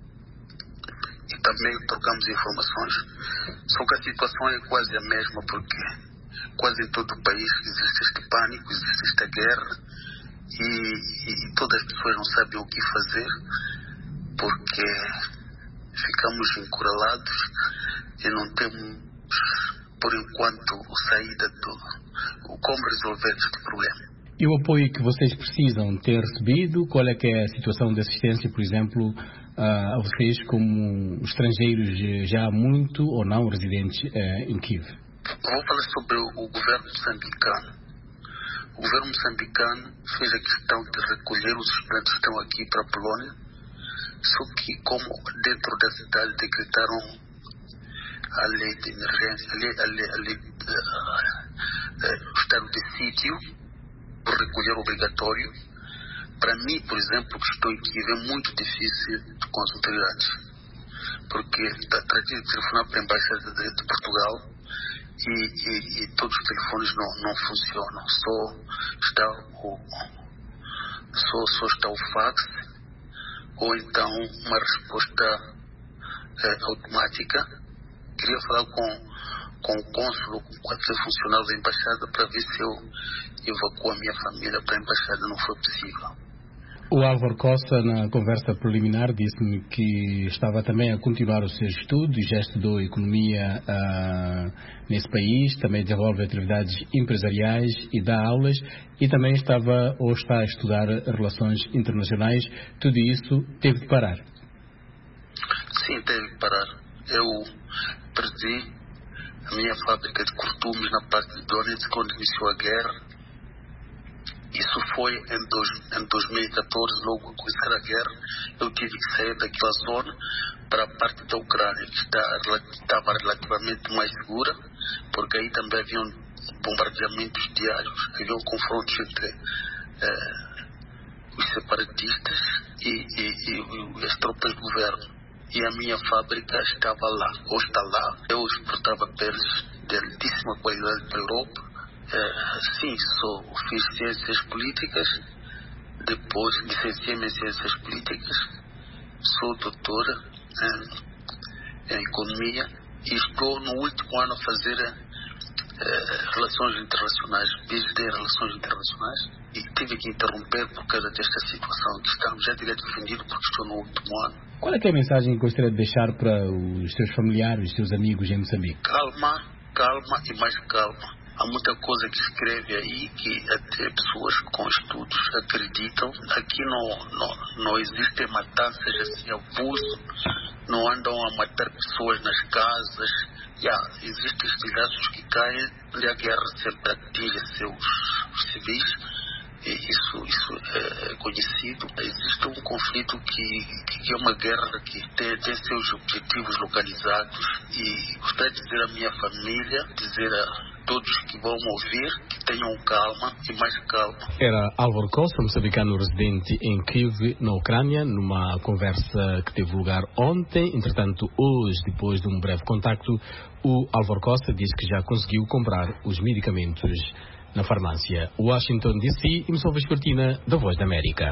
e também trocamos informações. Só que a situação é quase a mesma, porque quase em todo o país existe este pânico, existe esta guerra e todas as pessoas não sabem o que fazer porque ficamos encurralados e não temos, por enquanto, saída como resolver este problema. E o apoio que vocês precisam ter recebido, qual é que é a situação de assistência, por exemplo, a vocês como estrangeiros já muito ou não residentes em Kiev? Vou falar sobre o governo moçambicano. O governo moçambicano fez a questão de recolher os estudantes que estão aqui para a Polónia, só que como dentro da cidade decretaram a lei de emergência, o estado de sítio, o recolher obrigatório. Para mim, por exemplo, que estou em Kiev, é muito difícil com as autoridades, porque tratei de telefonar para a Embaixada de Portugal e todos os telefones não funcionam. Só está o fax ou então uma resposta automática. Queria falar com o cônsul, com aquele funcionário da embaixada, para ver se eu evacuo a minha família para a embaixada. Não foi possível. O Álvaro Costa, na conversa preliminar, disse-me que estava também a continuar os seus estudos, já estudou economia nesse país, também desenvolve atividades empresariais e dá aulas, e também estava ou está a estudar relações internacionais. Tudo isso teve de parar? Sim, teve de parar. Eu perdi a minha fábrica de cortumes na parte de Donetsk quando iniciou a guerra. Isso foi em 2014, logo que começou a guerra. Eu tive que sair daquela zona para a parte da Ucrânia, que estava relativamente mais segura, porque aí também haviam bombardeamentos diários, haviam confrontos entre os separatistas e as tropas do governo. E a minha fábrica estava lá, ou está lá. Eu exportava peles de altíssima qualidade para a Europa Sim, fiz ciências políticas, depois licenciei-me em ciências políticas, sou doutora em economia e estou no último ano a fazer relações internacionais, PhD em relações internacionais, e tive que interromper por causa desta situação que estamos. Já teria defendido porque estou no último ano. Qual é que é a mensagem que gostaria de deixar para os seus familiares, os seus amigos em Moçambique? Calma e mais calma. Há muita coisa que se escreve aí que até pessoas com estudos acreditam. Aqui não existem matanças assim, abuso, não andam a matar pessoas nas casas. Existem estilhaços que caem onde a guerra sempre atinge seus civis. Isso é conhecido. Existe um conflito que é uma guerra que tem seus objetivos localizados, e gostaria de dizer à minha família, dizer a todos que vão ouvir, que tenham calma e mais calma. Era Álvaro Costa, moçambicano residente em Kiev, na Ucrânia, numa conversa que teve lugar ontem. Entretanto, hoje, depois de um breve contacto, o Álvaro Costa diz que já conseguiu comprar os medicamentos na farmácia. Washington, D.C., emissão vespertina da Voz da América.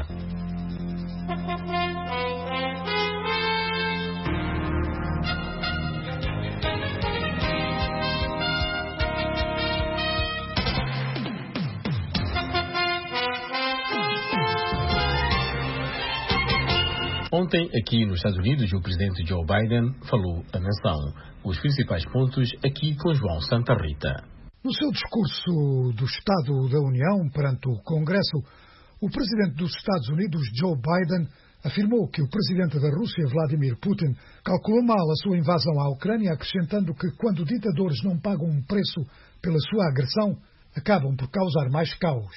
Ontem, aqui nos Estados Unidos, o presidente Joe Biden falou à nação. Os principais pontos aqui com João Santa Rita. No seu discurso do Estado da União perante o Congresso, o presidente dos Estados Unidos, Joe Biden, afirmou que o presidente da Rússia, Vladimir Putin, calculou mal a sua invasão à Ucrânia, acrescentando que quando ditadores não pagam um preço pela sua agressão, acabam por causar mais caos.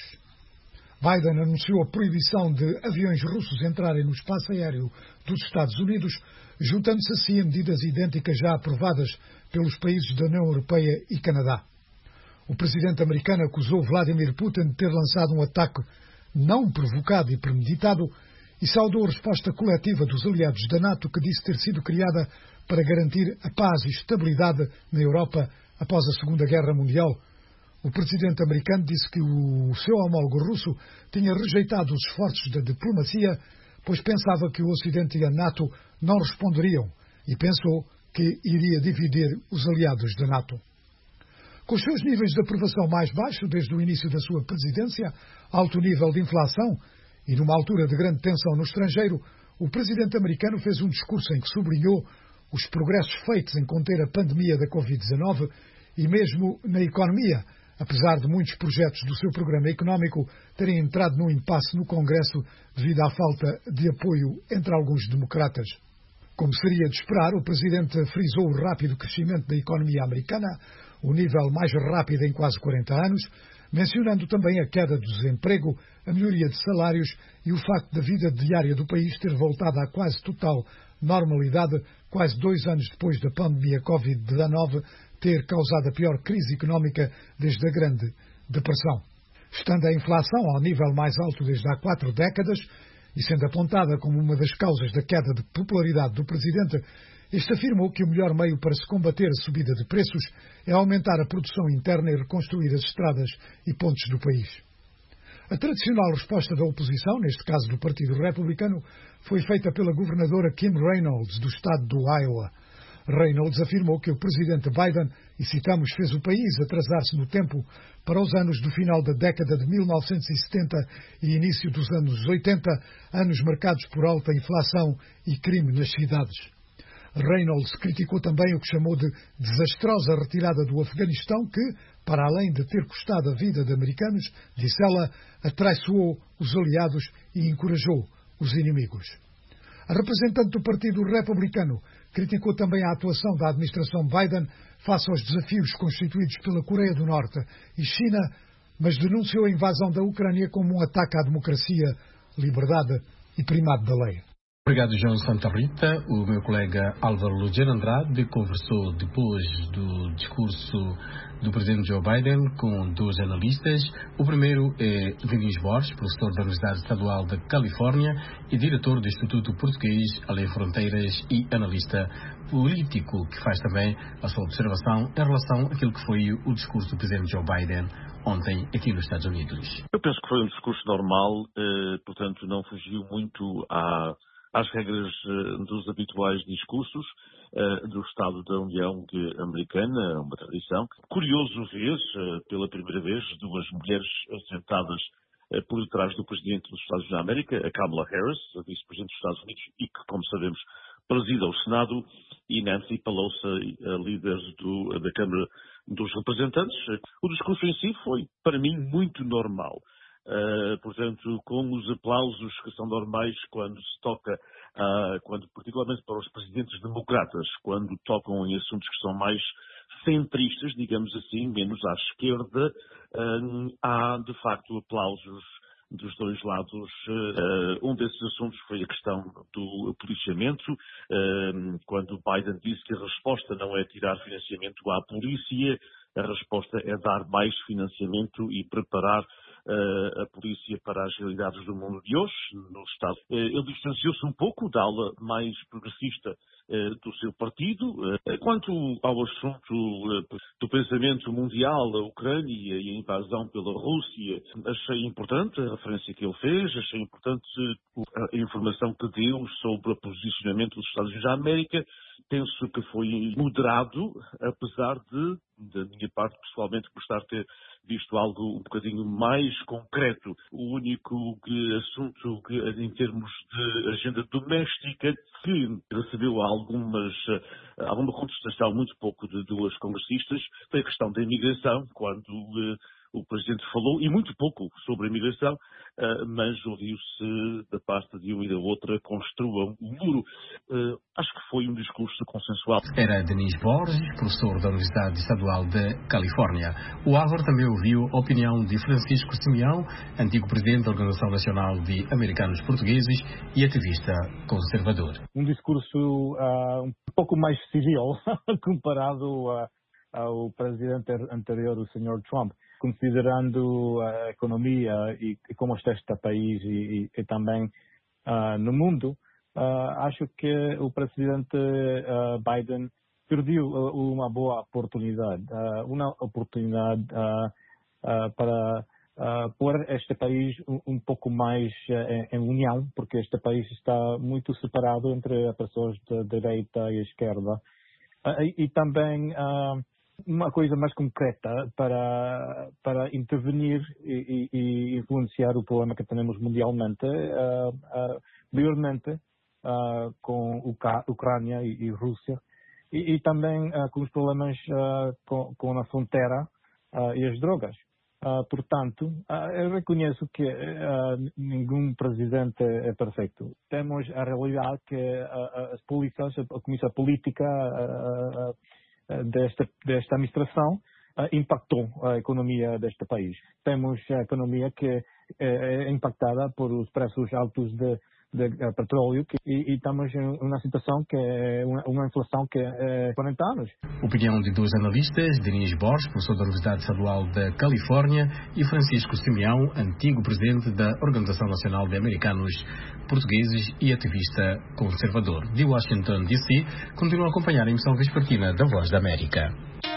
Biden anunciou a proibição de aviões russos entrarem no espaço aéreo dos Estados Unidos, juntando-se assim a medidas idênticas já aprovadas pelos países da União Europeia e Canadá. O presidente americano acusou Vladimir Putin de ter lançado um ataque não provocado e premeditado e saudou a resposta coletiva dos aliados da NATO, que disse ter sido criada para garantir a paz e estabilidade na Europa após a Segunda Guerra Mundial. O presidente americano disse que o seu homólogo russo tinha rejeitado os esforços da diplomacia, pois pensava que o Ocidente e a NATO não responderiam e pensou que iria dividir os aliados da NATO. Com os seus níveis de aprovação mais baixos desde o início da sua presidência, alto nível de inflação e numa altura de grande tensão no estrangeiro, o presidente americano fez um discurso em que sublinhou os progressos feitos em conter a pandemia da Covid-19 e mesmo na economia, apesar de muitos projetos do seu programa económico terem entrado num impasse no Congresso devido à falta de apoio entre alguns democratas. Como seria de esperar, o presidente frisou o rápido crescimento da economia americana, o nível mais rápido em quase 40 anos, mencionando também a queda do desemprego, a melhoria de salários e o facto da vida diária do país ter voltado à quase total normalidade, quase 2 anos depois da pandemia Covid-19 ter causado a pior crise económica desde a Grande Depressão. Estando a inflação ao nível mais alto desde há 4 décadas e sendo apontada como uma das causas da queda de popularidade do presidente, este afirmou que o melhor meio para se combater a subida de preços é aumentar a produção interna e reconstruir as estradas e pontes do país. A tradicional resposta da oposição, neste caso do Partido Republicano, foi feita pela governadora Kim Reynolds, do estado do Iowa. Reynolds afirmou que o presidente Biden, e citamos, fez o país atrasar-se no tempo para os anos do final da década de 1970 e início dos anos 80, anos marcados por alta inflação e crime nas cidades. Reynolds criticou também o que chamou de desastrosa retirada do Afeganistão que, para além de ter custado a vida de americanos, disse ela, atraiçoou os aliados e encorajou os inimigos. A representante do Partido Republicano criticou também a atuação da administração Biden face aos desafios constituídos pela Coreia do Norte e China, mas denunciou a invasão da Ucrânia como um ataque à democracia, liberdade e primado da lei. Obrigado, João Santa Rita. O meu colega Álvaro Lugero Andrade conversou depois do discurso do presidente Joe Biden com dois analistas. O primeiro é Denis Borges, professor da Universidade Estadual da Califórnia e diretor do Instituto Português Além Fronteiras e analista político, que faz também a sua observação em relação àquilo que foi o discurso do presidente Joe Biden ontem aqui nos Estados Unidos. Eu penso que foi um discurso normal, portanto não fugiu muito às regras dos habituais discursos do Estado da União Americana, uma tradição. Curioso ver, pela primeira vez, duas mulheres sentadas por detrás do Presidente dos Estados Unidos da América, a Kamala Harris, a Vice-Presidente dos Estados Unidos e que, como sabemos, presida o Senado, e Nancy Pelosi, a líder da Câmara dos Representantes. O discurso em si foi, para mim, muito normal. Portanto, com os aplausos que são normais quando se toca, particularmente para os presidentes democratas, quando tocam em assuntos que são mais centristas, digamos assim, menos à esquerda, há de facto aplausos dos dois lados. Um desses assuntos foi a questão do policiamento, quando Biden disse que a resposta não é tirar financiamento à polícia, a resposta é dar mais financiamento e preparar a polícia para as realidades do mundo de hoje, no Estado. Ele distanciou-se um pouco da ala mais progressista do seu partido. Quanto ao assunto do pensamento mundial, a Ucrânia e a invasão pela Rússia, achei importante a referência que ele fez, achei importante a informação que deu sobre o posicionamento dos Estados Unidos da América. Penso que foi moderado, apesar da minha parte, pessoalmente, gostar de ter visto algo um bocadinho mais concreto. O único assunto que, em termos de agenda doméstica, que recebeu alguma contestação muito pouco de duas congressistas, foi a questão da imigração, quando o Presidente falou, e muito pouco sobre a imigração, mas ouviu-se da parte de uma e da outra, construam um muro. Acho que foi um discurso consensual. Era Denis Borges, professor da Universidade Estadual da Califórnia. O Álvaro também ouviu a opinião de Francisco Simeão, antigo presidente da Organização Nacional de Americanos Portugueses e ativista conservador. Um discurso um pouco mais civil comparado ao presidente anterior, o Sr. Trump. Considerando a economia e como está este país e também no mundo, acho que o presidente Biden perdeu uma boa oportunidade, para pôr este país um pouco mais em união, porque este país está muito separado entre as pessoas da direita e a esquerda. E também uma coisa mais concreta para intervenir e influenciar o problema que temos mundialmente, maiormente com Ucrânia e Rússia, e também com os problemas com a fronteira e as drogas. Portanto, eu reconheço que nenhum presidente é perfeito. Temos a realidade que as polícias, a comissão política desta administração impactou a economia deste país. Temos a economia que é impactada por os preços altos de petróleo e estamos em uma situação que é uma inflação que é 40 anos. Opinião de dois analistas, Denis Borges, professor da Universidade Estadual da Califórnia, e Francisco Simeão, antigo presidente da Organização Nacional de Americanos Portugueses e ativista conservador. De Washington, D.C., continua a acompanhar a emissão vespertina da Voz da América.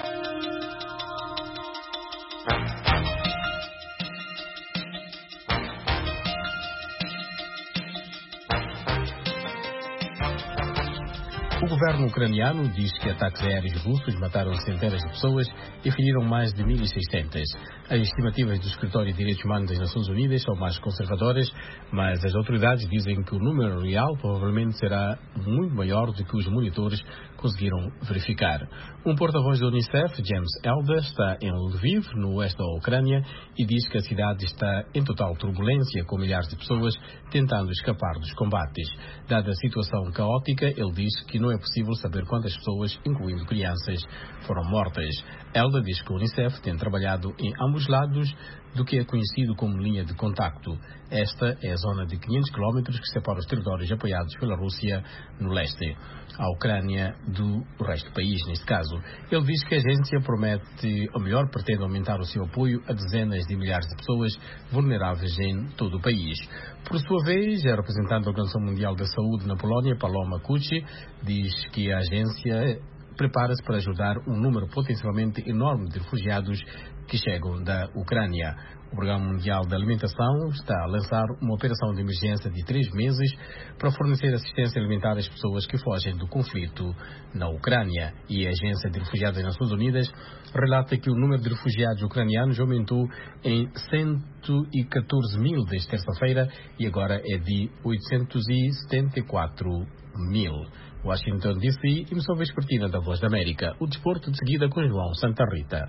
O governo ucraniano diz que ataques aéreos russos mataram centenas de pessoas e feriram mais de 1.600. As estimativas do Escritório de Direitos Humanos das Nações Unidas são mais conservadoras, mas as autoridades dizem que o número real provavelmente será muito maior do que os monitores conseguiram verificar. Um porta-voz da Unicef, James Elder, está em Lviv, no oeste da Ucrânia, e diz que a cidade está em total turbulência, com milhares de pessoas tentando escapar dos combates. Dada a situação caótica, ele diz que não é possível saber quantas pessoas, incluindo crianças, foram mortas. Elder diz que a Unicef tem trabalhado em ambos lados do que é conhecido como linha de contacto. Esta é a zona de 500 km que separa os territórios apoiados pela Rússia no leste, a Ucrânia do resto do país, neste caso. Ele diz que a agência promete, ou melhor, pretende aumentar o seu apoio a dezenas de milhares de pessoas vulneráveis em todo o país. Por sua vez, a representante da Organização Mundial da Saúde na Polónia, Paloma Kuchy, diz que a agência prepara-se para ajudar um número potencialmente enorme de refugiados que chegam da Ucrânia. O Programa Mundial da Alimentação está a lançar uma operação de emergência de 3 meses para fornecer assistência alimentar às pessoas que fogem do conflito na Ucrânia. E a Agência de Refugiados das Nações Unidas relata que o número de refugiados ucranianos aumentou em 114 mil desde terça-feira e agora é de 874 mil. Washington, D.C., emissão vespertina da Voz da América. O desporto de seguida com João Santa Rita.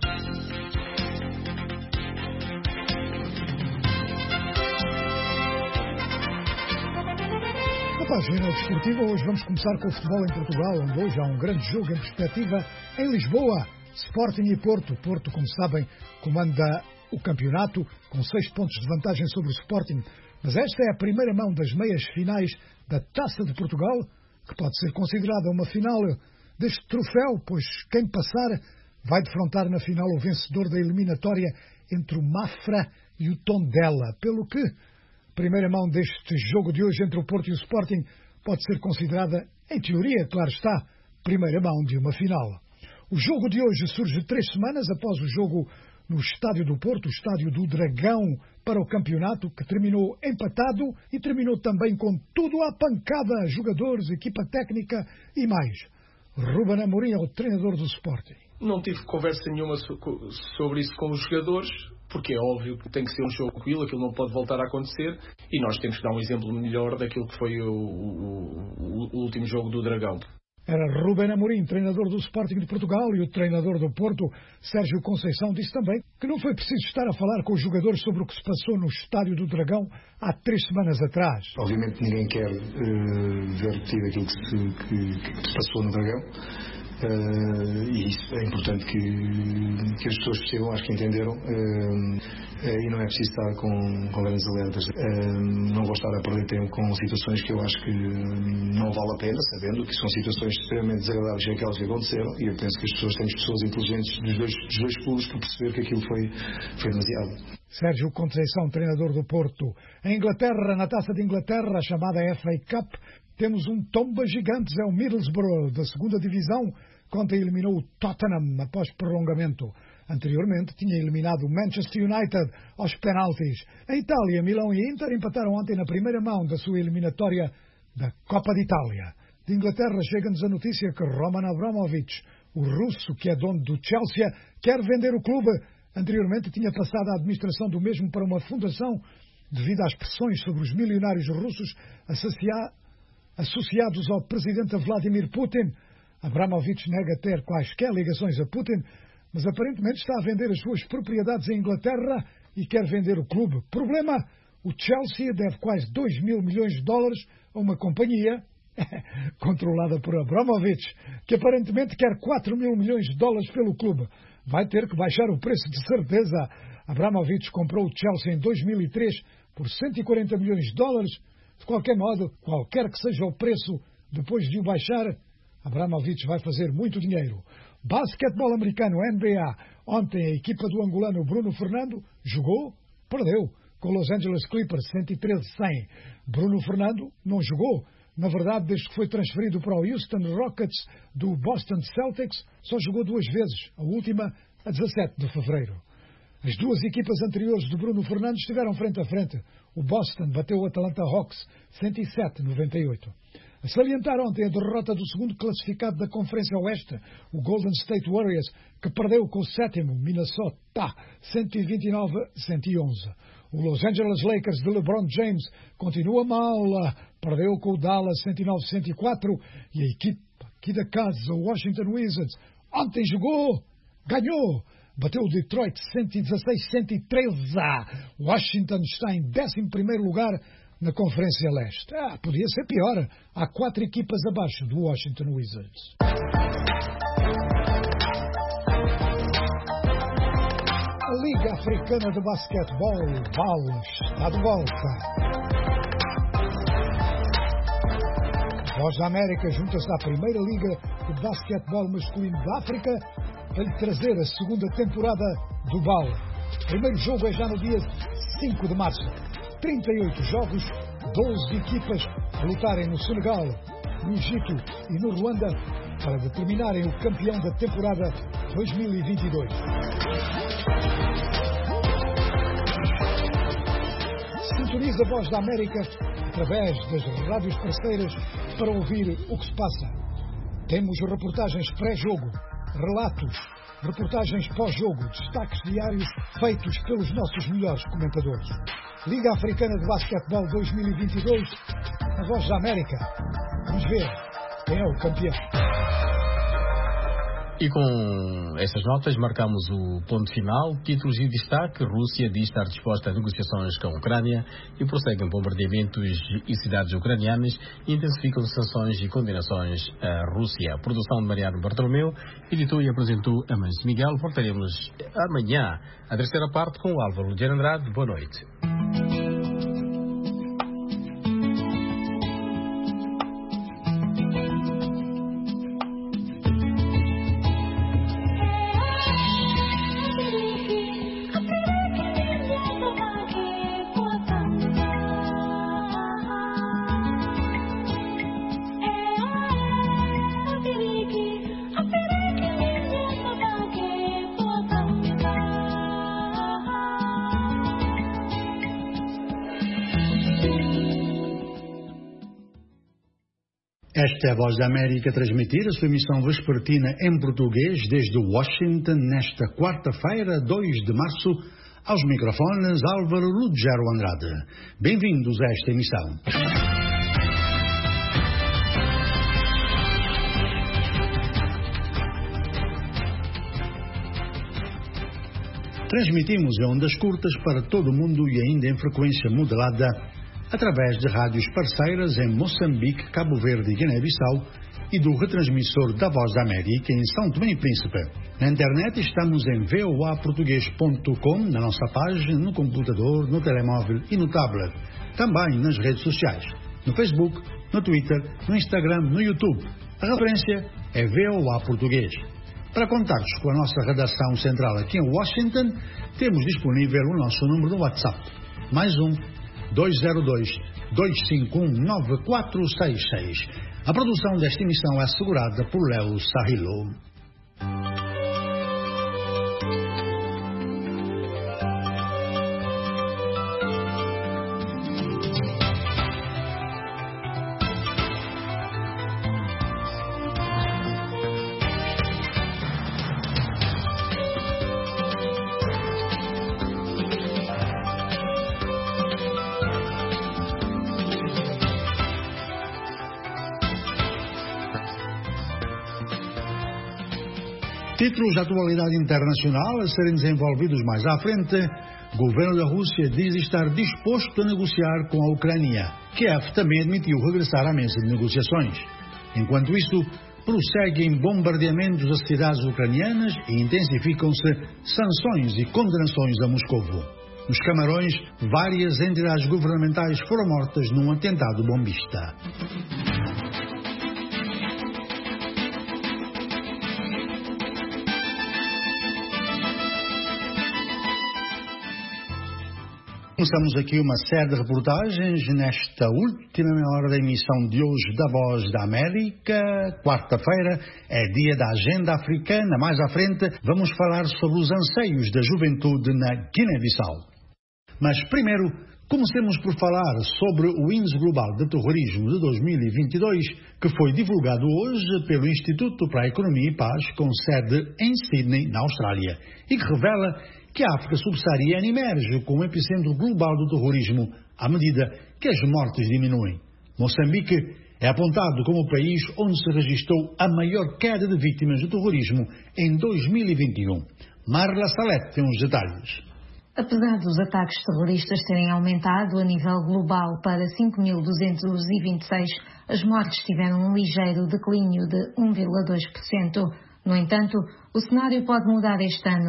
Na página desportiva, hoje vamos começar com o futebol em Portugal, onde hoje há um grande jogo em perspectiva em Lisboa. Sporting e Porto. Porto, como sabem, comanda o campeonato com 6 pontos de vantagem sobre o Sporting. Mas esta é a primeira mão das meias finais da Taça de Portugal, que pode ser considerada uma final deste troféu, pois quem passar vai defrontar na final o vencedor da eliminatória entre o Mafra e o Tondela. Pelo que a primeira mão deste jogo de hoje entre o Porto e o Sporting pode ser considerada, em teoria, claro está, primeira mão de uma final. O jogo de hoje surge 3 semanas após o jogo no Estádio do Porto, o Estádio do Dragão, para o campeonato, que terminou empatado e terminou também com tudo à pancada, jogadores, equipa técnica e mais. Ruben Amorim é o treinador do Sporting. Não tive conversa nenhuma sobre isso com os jogadores, porque é óbvio que tem que ser um jogo tranquilo, aquilo não pode voltar a acontecer, e nós temos que dar um exemplo melhor daquilo que foi o último jogo do Dragão. Era Ruben Amorim, treinador do Sporting de Portugal, e o treinador do Porto, Sérgio Conceição, disse também que não foi preciso estar a falar com os jogadores sobre o que se passou no Estádio do Dragão há 3 semanas atrás. Obviamente ninguém quer ver repetido aquilo que se passou no Dragão. E isso é importante que as pessoas percebam, acho que entenderam, e não é preciso estar com grandes alertas. Não vou estar a perder tempo com situações que eu acho que não vale a pena, sabendo que são situações extremamente desagradáveis aquelas que aconteceram, e eu penso que as pessoas têm pessoas inteligentes dos dois clubes para perceber que aquilo foi demasiado. Sérgio Conceição, treinador do Porto. Em Inglaterra, na Taça de Inglaterra, a chamada FA Cup, temos um tomba gigantes, é o Middlesbrough, da 2ª Divisão, que ontem eliminou o Tottenham após prolongamento. Anteriormente tinha eliminado o Manchester United aos penaltis. Em Itália, Milão e Inter empataram ontem na primeira mão da sua eliminatória da Copa de Itália. De Inglaterra chega-nos a notícia que Roman Abramovich, o russo que é dono do Chelsea, quer vender o clube. Anteriormente tinha passado a administração do mesmo para uma fundação devido às pressões sobre os milionários russos associados ao presidente Vladimir Putin. Abramovich nega ter quaisquer ligações a Putin, mas aparentemente está a vender as suas propriedades em Inglaterra e quer vender o clube. Problema, o Chelsea deve quase 2 mil milhões de dólares a uma companhia controlada por Abramovich, que aparentemente quer 4 mil milhões de dólares pelo clube. Vai ter que baixar o preço de certeza. Abramovich comprou o Chelsea em 2003 por 140 milhões de dólares. De qualquer modo, qualquer que seja o preço, depois de o baixar, Abramovich vai fazer muito dinheiro. Basquetebol americano, NBA. Ontem a equipa do angolano Bruno Fernando jogou, perdeu, com Los Angeles Clippers 113-100. Bruno Fernando não jogou. Na verdade, desde que foi transferido para o Houston Rockets do Boston Celtics, só jogou 2 vezes, a última a 17 de fevereiro. As 2 equipas anteriores de Bruno Fernandes estiveram frente a frente. O Boston bateu o Atlanta Hawks 107-98. A salientar ontem a derrota do 2º classificado da Conferência Oeste, o Golden State Warriors, que perdeu com o 7º Minnesota 129-111. O Los Angeles Lakers de LeBron James continua mal, perdeu com o Dallas 109-104 e a equipe aqui da casa, o Washington Wizards, ontem jogou, ganhou, bateu o Detroit 116-113. Washington está em 11º lugar na Conferência Leste. Podia ser pior. Há 4 equipas abaixo do Washington Wizards. A Liga Africana de Basquetebol, BAL, está de volta. A Voz da América junta-se à primeira Liga de Basquetebol Masculino da África para lhe trazer a segunda temporada do BAL. O primeiro jogo é já no dia 5 de março. 38 jogos, 12 equipas a lutarem no Senegal, no Egito e no Ruanda para determinarem o campeão da temporada 2022. Sintoniza a Voz da América através das rádios parceiras para ouvir o que se passa. Temos reportagens pré-jogo, relatos, reportagens pós-jogo, destaques diários feitos pelos nossos melhores comentadores. Liga Africana de Basquetebol 2022, a Voz da América. Vamos ver quem é o campeão. E com essas notas marcamos o ponto final. Títulos e destaque: Rússia diz estar disposta a negociações com a Ucrânia e prosseguem bombardeamentos e cidades ucranianas e intensificam sanções e condenações à Rússia. Produção de Mariano Bartolomeu, editou e apresentou Amancio Miguel. Voltaremos amanhã a terceira parte com o Álvaro de Andrade. Boa noite. Esta é a Voz da América a transmitir a sua emissão vespertina em português desde Washington nesta quarta-feira, 2 de março, aos microfones Álvaro Lugero Andrade. Bem-vindos a esta emissão. Transmitimos em ondas curtas para todo o mundo e ainda em frequência modulada através de rádios parceiras em Moçambique, Cabo Verde e Guiné-Bissau e do retransmissor da Voz da América em São Tomé e Príncipe. Na internet estamos em voaportugues.com, na nossa página, no computador, no telemóvel e no tablet. Também nas redes sociais, no Facebook, no Twitter, no Instagram, no YouTube. A referência é VOA Português. Para contatos com a nossa redação central aqui em Washington, temos disponível o nosso número do WhatsApp. Mais 202-251-9466. A produção desta emissão é assegurada por Léo Sarrilo. Títulos de atualidade internacional a serem desenvolvidos mais à frente. O governo da Rússia diz estar disposto a negociar com a Ucrânia. Kiev também admitiu regressar à mesa de negociações. Enquanto isso, prosseguem bombardeamentos às cidades ucranianas e intensificam-se sanções e condenações a Moscovo. Nos Camarões, várias entidades governamentais foram mortas num atentado bombista. Começamos aqui uma série de reportagens nesta última meia hora da emissão de hoje da Voz da América. Quarta-feira é dia da agenda africana. Mais à frente vamos falar sobre os anseios da juventude na Guiné-Bissau. Mas primeiro, comecemos por falar sobre o Índice Global de Terrorismo de 2022, que foi divulgado hoje pelo Instituto para a Economia e Paz, com sede em Sydney, na Austrália, e que revela que a África subsaariana emerge como epicentro global do terrorismo à medida que as mortes diminuem. Moçambique é apontado como o país onde se registrou a maior queda de vítimas do terrorismo em 2021. Marla Salete tem os detalhes. Apesar dos ataques terroristas terem aumentado a nível global para 5.226, as mortes tiveram um ligeiro declínio de 1,2%. No entanto, o cenário pode mudar este ano,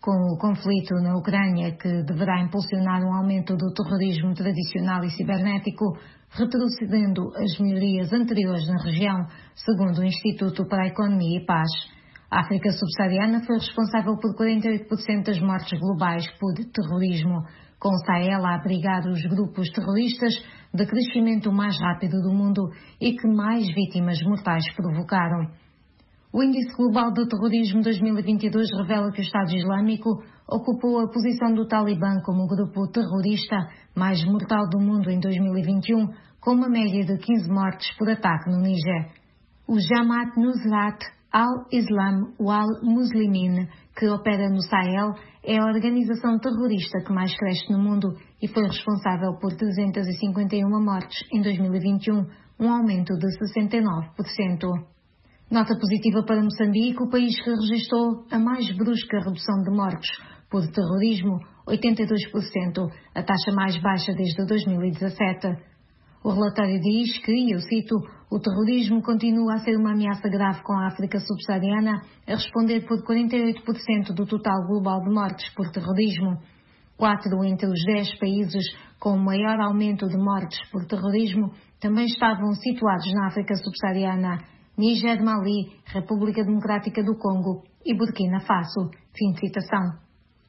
Com o conflito na Ucrânia, que deverá impulsionar um aumento do terrorismo tradicional e cibernético, retrocedendo as melhorias anteriores na região, segundo o Instituto para a Economia e Paz. A África subsaariana foi responsável por 48% das mortes globais por terrorismo, com o Sahel a abrigar os grupos terroristas de crescimento mais rápido do mundo e que mais vítimas mortais provocaram. O Índice Global do Terrorismo 2022 revela que o Estado Islâmico ocupou a posição do Talibã como o grupo terrorista mais mortal do mundo em 2021, com uma média de 15 mortes por ataque no Níger. O Jamaat Nusrat al-Islam wal-Muslimin, que opera no Sahel, é a organização terrorista que mais cresce no mundo e foi responsável por 351 mortes em 2021, um aumento de 69%. Nota positiva para Moçambique, o país que registrou a mais brusca redução de mortes por terrorismo, 82%, a taxa mais baixa desde 2017. O relatório diz que, e eu cito, o terrorismo continua a ser uma ameaça grave com a África subsaariana, a responder por 48% do total global de mortes por terrorismo. 4 entre os 10 países com o maior aumento de mortes por terrorismo também estavam situados na África subsaariana: Níger, Mali, República Democrática do Congo e Burkina Faso. Fim de citação.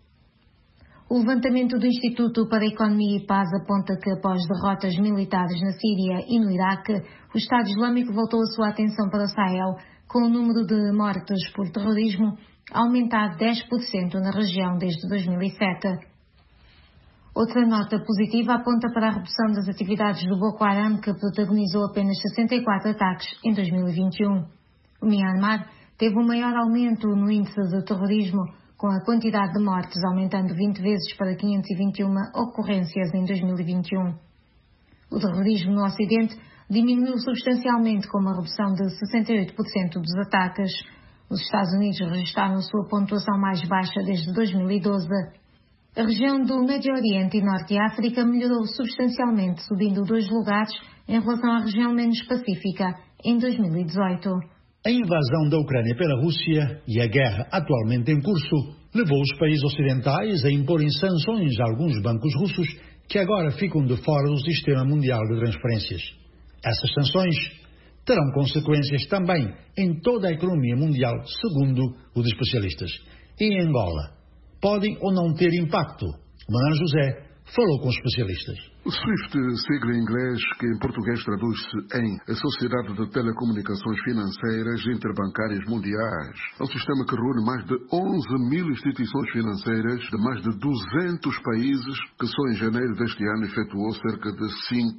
O levantamento do Instituto para a Economia e Paz aponta que, após derrotas militares na Síria e no Iraque, o Estado Islâmico voltou a sua atenção para o Sahel, com o número de mortes por terrorismo a aumentar 10% na região desde 2007. Outra nota positiva aponta para a redução das atividades do Boko Haram, que protagonizou apenas 64 ataques em 2021. O Myanmar teve o maior aumento no índice de terrorismo, com a quantidade de mortes aumentando 20 vezes para 521 ocorrências em 2021. O terrorismo no Ocidente diminuiu substancialmente, com uma redução de 68% dos ataques. Os Estados Unidos registraram a sua pontuação mais baixa desde 2012. A região do Médio Oriente e Norte de África melhorou substancialmente, subindo 2 lugares em relação à região menos pacífica em 2018. A invasão da Ucrânia pela Rússia e a guerra atualmente em curso levou os países ocidentais a imporem sanções a alguns bancos russos que agora ficam de fora do sistema mundial de transferências. Essas sanções terão consequências também em toda a economia mundial, segundo os especialistas. E em Angola, podem ou não ter impacto. Manuel José falou com os especialistas. O SWIFT, sigla em inglês, que em português traduz-se em a Sociedade de Telecomunicações Financeiras Interbancárias Mundiais, é um sistema que reúne mais de 11.000 instituições financeiras de mais de 200 países, que só em janeiro deste ano efetuou cerca de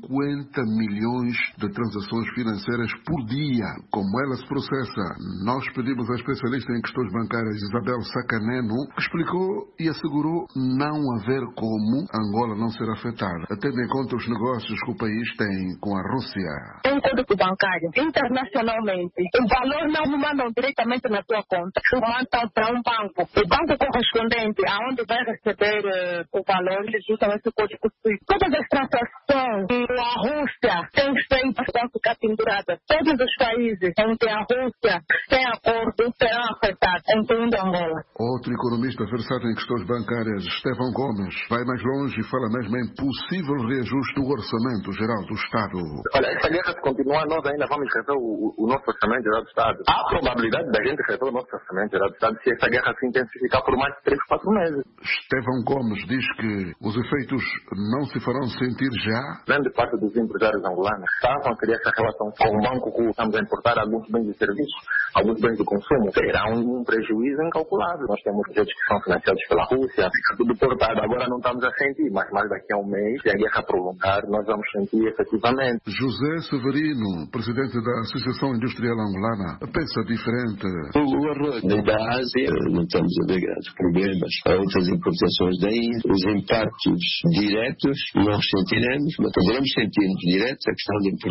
50 milhões de transações financeiras por dia. Como ela se processa? Nós pedimos à especialista em questões bancárias Isabel Sacaneno, que explicou e assegurou não haver como Angola não ser afetada, tendo em conta os negócios que o país tem com a Rússia. É um código bancário internacionalmente. O valor não mandam diretamente na tua conta, mandam para um banco. O banco correspondente aonde vai receber o valor, ele usa esse código SWIFT. Todas as transações que a Rússia tem feito vão ficar penduradas. Todos os países em que a Rússia tem acordo serão afetados, incluindo Angola. Outro economista versado em questões bancárias, Estevão Gomes, vai mais longe e fala mesmo em possível reajuste do orçamento geral do Estado. Olha, essa guerra se continuar, nós ainda vamos rever o nosso orçamento geral do Estado. Há a probabilidade da gente rever o nosso orçamento geral do Estado se essa guerra se intensificar por mais de 3, 4 meses. Estevão Gomes diz que os efeitos não se farão sentir já. Grande parte dos empresários angolanos estavam a criar essa relação com o banco que estamos a importar alguns bens e serviços, alguns bens de consumo. Terá um prejuízo incalculável. Nós temos projetos que são financiados pela Rússia, fica tudo portado. Agora não estamos a sentir, mas mais daqui a um mês, se a guerra prolongar, nós vamos sentir efetivamente. José Severino, presidente da Associação Industrial Angolana, pensa diferente. O arroz da Ásia, não estamos a ver grandes problemas. Há outras importações daí, os impactos diretos não os sentiremos, mas poderemos sentir diretos a questão da importação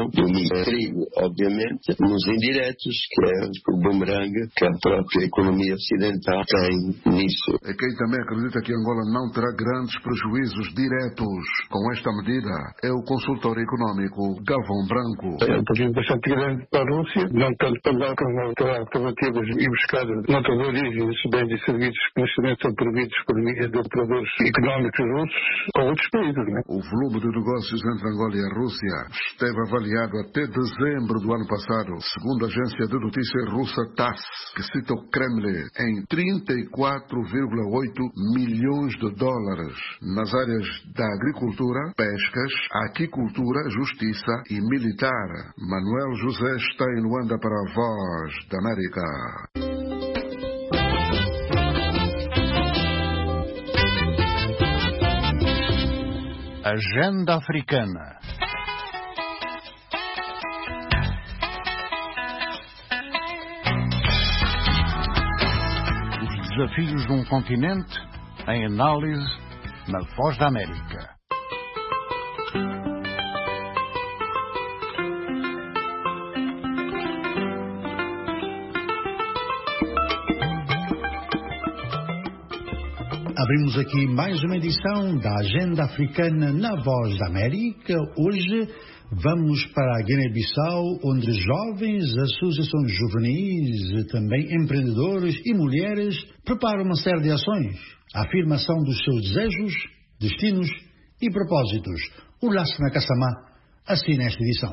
do trigo, obviamente, nos indiretos, que é o bumerangue que a própria economia ocidental tem nisso. Quem também acredita que Angola não terá grandes prejuízos diretos com esta medida é o consultor econômico Galvão Branco. É um prejuízo bastante grande para a Rússia, não tanto para Angola, como não terá alternativas e buscar noutras origens bens e serviços que neste momento são providos por via de operadores económicos russos ou outros países. Né? O volume de negócios entre Angola e a Rússia esteve avaliado até dezembro do ano passado, segundo a agência de notícias russa TASS, que cita o Kremlin, em 34,8 milhões de dólares nas áreas da agricultura, pescas, aquicultura, justiça e militar. Manuel José está em Luanda para a Voz da América. Agenda Africana. Os desafios de um continente em análise na Voz da América. Abrimos aqui mais uma edição da Agenda Africana na Voz da América. Hoje vamos para a Guiné-Bissau, onde jovens, associações juvenis, também empreendedores e mulheres preparam uma série de ações. A afirmação dos seus desejos, destinos e propósitos. O Lassana Kassamá assina esta edição.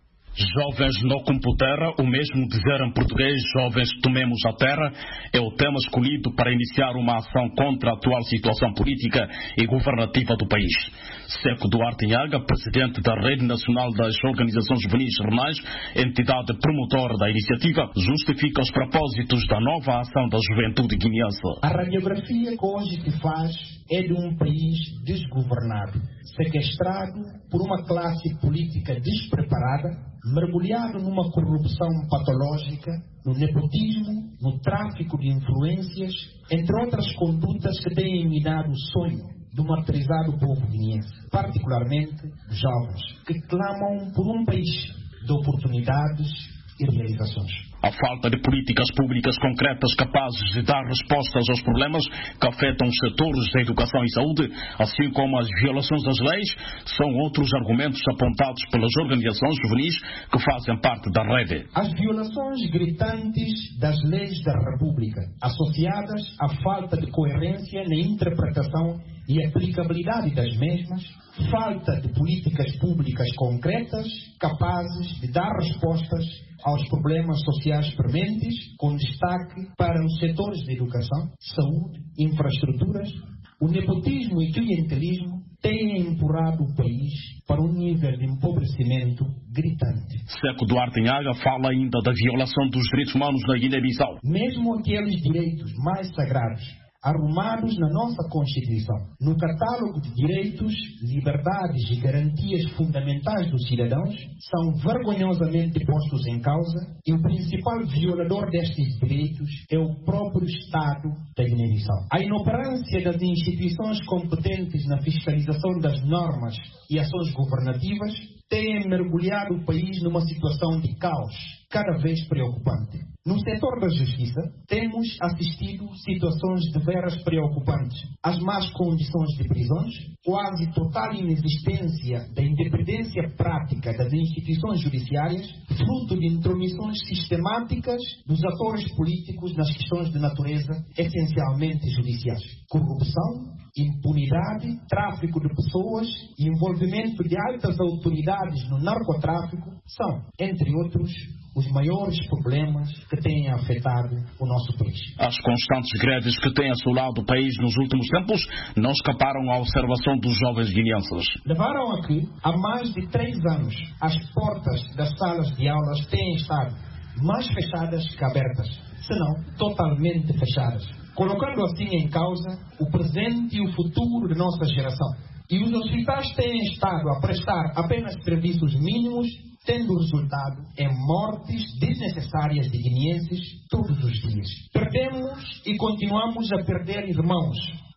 Jovens no Computera, o mesmo dizer em português, jovens tomemos a terra, é o tema escolhido para iniciar uma ação contra a atual situação política e governativa do país. Seco Duarte Nhaga, presidente da Rede Nacional das Organizações Juvenis Renais, entidade promotora da iniciativa, justifica os propósitos da nova ação da juventude guineense. A radiografia que hoje se faz é de um país desgovernado, sequestrado por uma classe política despreparada, mergulhado numa corrupção patológica, no nepotismo, no tráfico de influências, entre outras condutas que têm minado o sonho do martirizado povo guineense, particularmente jovens, que clamam por um país de oportunidades e realizações. A falta de políticas públicas concretas capazes de dar respostas aos problemas que afetam os setores da educação e saúde, assim como as violações das leis, são outros argumentos apontados pelas organizações juvenis que fazem parte da rede. As violações gritantes das leis da República, associadas à falta de coerência na interpretação e aplicabilidade das mesmas, falta de políticas públicas concretas capazes de dar respostas aos problemas sociais prementes, com destaque para os setores de educação, saúde, infraestruturas. O nepotismo e clientelismo têm empurrado o país para um nível de empobrecimento gritante. Seco Duarte Nhaga fala ainda da violação dos direitos humanos na Guiné-Bissau. Mesmo aqueles direitos mais sagrados, arrumados na nossa Constituição, no catálogo de direitos, liberdades e garantias fundamentais dos cidadãos, são vergonhosamente postos em causa, e o principal violador destes direitos é o próprio Estado da Guiné-Bissau. A inoperância das instituições competentes na fiscalização das normas e ações governativas tem mergulhado o país numa situação de caos cada vez preocupante. No setor da justiça, temos assistido situações de veras preocupantes. As más condições de prisões, quase total inexistência da independência prática das instituições judiciárias, fruto de intromissões sistemáticas dos atores políticos nas questões de natureza essencialmente judiciais. Corrupção, impunidade, tráfico de pessoas e envolvimento de altas autoridades no narcotráfico são, entre outros, os maiores problemas que têm afetado o nosso país. As constantes greves que têm assolado o país nos últimos tempos não escaparam à observação dos jovens guineenses. Levaram a que, há mais de 3 anos, as portas das salas de aulas têm estado mais fechadas que abertas, se não totalmente fechadas, colocando assim em causa o presente e o futuro de nossa geração. E os hospitais têm estado a prestar apenas serviços mínimos, tendo resultado em mortes desnecessárias de guineenses todos os dias. Perdemos e continuamos a perder irmãos,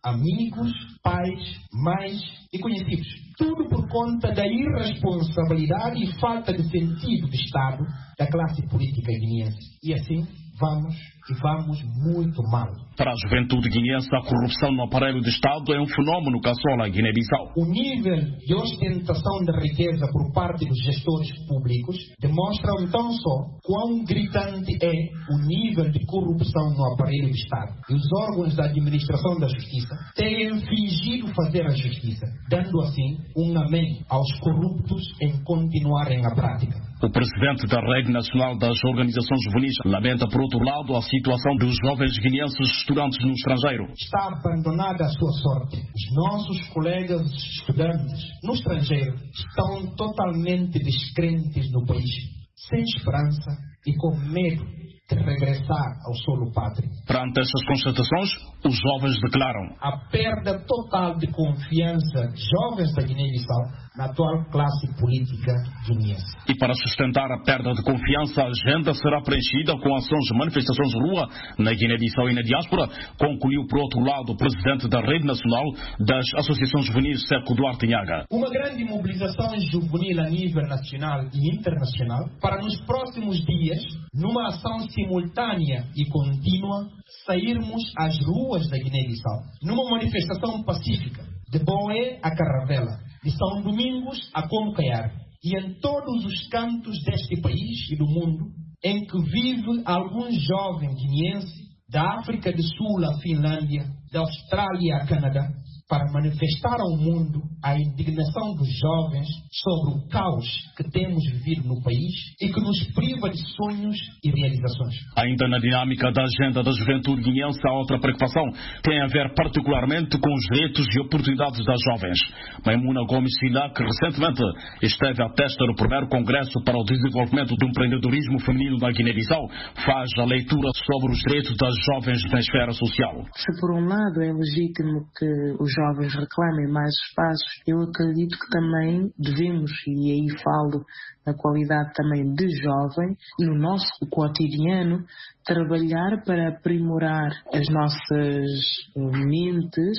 amigos, pais, mães e conhecidos. Tudo por conta da irresponsabilidade e falta de sentido de Estado da classe política guineense. E assim vamos muito mal. Para a juventude guineense, a corrupção no aparelho de Estado é um fenómeno que assola a Guiné-Bissau. O nível de ostentação da riqueza por parte dos gestores públicos demonstra então só quão gritante é o nível de corrupção no aparelho de Estado. E os órgãos da administração da justiça têm fingido fazer a justiça, dando assim um amém aos corruptos em continuarem a prática. O presidente da Rede Nacional das Organizações Juvenis lamenta, por outro lado, a situação dos jovens guineenses estudantes no estrangeiro. Está abandonada a sua sorte. Os nossos colegas estudantes no estrangeiro estão totalmente descrentes no país, sem esperança e com medo de regressar ao solo pátrio. Perante estas constatações, os jovens declaram a perda total de confiança de jovens da Guiné-Bissau na atual classe política guineense. E para sustentar a perda de confiança, a agenda será preenchida com ações e manifestações de rua na Guiné-Bissau e na diáspora, concluiu por outro lado o presidente da Rede Nacional das Associações Juvenis, Seco Duarte Nhaga. Uma grande mobilização juvenil a nível nacional e internacional para nos próximos dias, numa ação simultânea e contínua, sairmos às ruas da Guiné-Bissau, numa manifestação pacífica, de Boé a Caravela, de São Domingos a Comocaiar, e em todos os cantos deste país e do mundo, em que vive algum jovem guineense, da África do Sul à Finlândia, da Austrália a Canadá, para manifestar ao mundo a indignação dos jovens sobre o caos que temos vivido no país e que nos priva de sonhos e realizações. Ainda na dinâmica da agenda da juventude guineense, a outra preocupação tem a ver particularmente com os direitos e oportunidades das jovens. Maimuna Gomes Silá, que recentemente esteve à testa do primeiro Congresso para o Desenvolvimento do Empreendedorismo Feminino na Guiné-Bissau, faz a leitura sobre os direitos das jovens na esfera social. Se por um lado é legítimo que os jovens reclamem mais espaços, eu acredito que também devemos, e aí falo na qualidade também de jovem, no nosso cotidiano, trabalhar para aprimorar as nossas mentes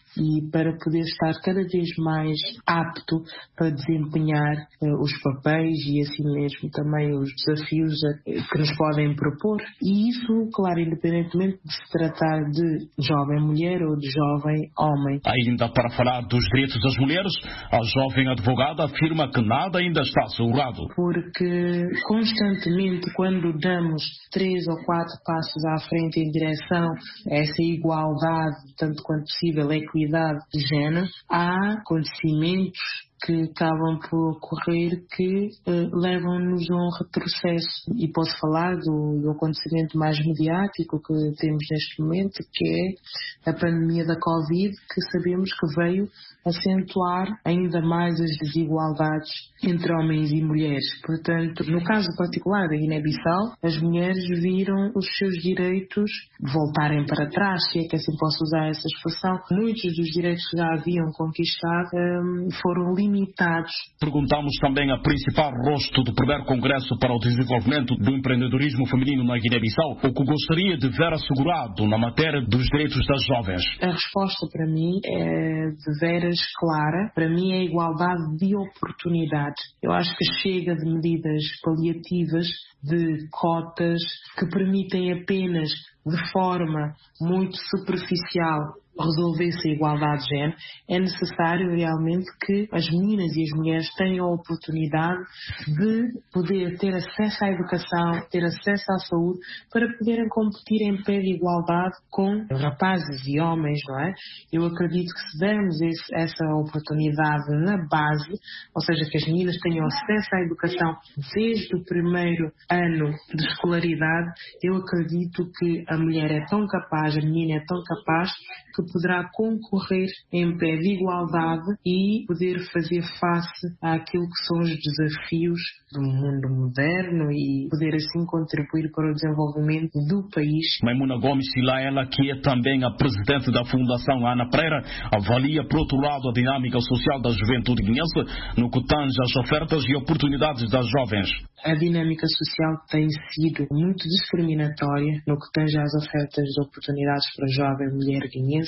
e para poder estar cada vez mais apto para desempenhar os papéis e assim mesmo também os desafios que nos podem propor. E isso, claro, independentemente de se tratar de jovem mulher ou de jovem homem. Ainda para falar dos direitos das mulheres, a jovem advogada afirma que nada ainda está assegurado. Porque constantemente, quando damos 3 ou 4 passos à frente em direção a essa igualdade, tanto quanto possível, equidade de género, há acontecimentos que acabam por ocorrer que levam-nos a um retrocesso. E posso falar do acontecimento mais mediático que temos neste momento, que é a pandemia da Covid, que sabemos que veio acentuar ainda mais as desigualdades entre homens e mulheres. Portanto, no caso particular da Guiné-Bissau, as mulheres viram os seus direitos voltarem para trás, se é que assim posso usar essa expressão. Muitos dos direitos que já haviam conquistado foram limitados. Perguntamos também a principal rosto do primeiro Congresso para o Desenvolvimento do Empreendedorismo Feminino na Guiné-Bissau, o que gostaria de ver assegurado na matéria dos direitos das jovens. A resposta para mim é de veras clara. Para mim é a igualdade de oportunidades. Eu acho que chega de medidas paliativas, de cotas que permitem apenas de forma muito superficial resolver-se a igualdade de género. É necessário realmente que as meninas e as mulheres tenham a oportunidade de poder ter acesso à educação, ter acesso à saúde, para poderem competir em pé de igualdade com rapazes e homens, não é? Eu acredito que se dermos essa oportunidade na base, ou seja, que as meninas tenham acesso à educação desde o primeiro ano de escolaridade, eu acredito que a mulher é tão capaz, a menina é tão capaz, que poderá concorrer em pé de igualdade e poder fazer face àquilo que são os desafios do mundo moderno e poder assim contribuir para o desenvolvimento do país. Maimuna Gomes Silá, ela que é também a presidente da Fundação Ana Pereira, avalia por outro lado a dinâmica social da juventude guinense no que tange às ofertas e oportunidades das jovens. A dinâmica social tem sido muito discriminatória no que tange às ofertas de oportunidades para a jovem mulher guinense.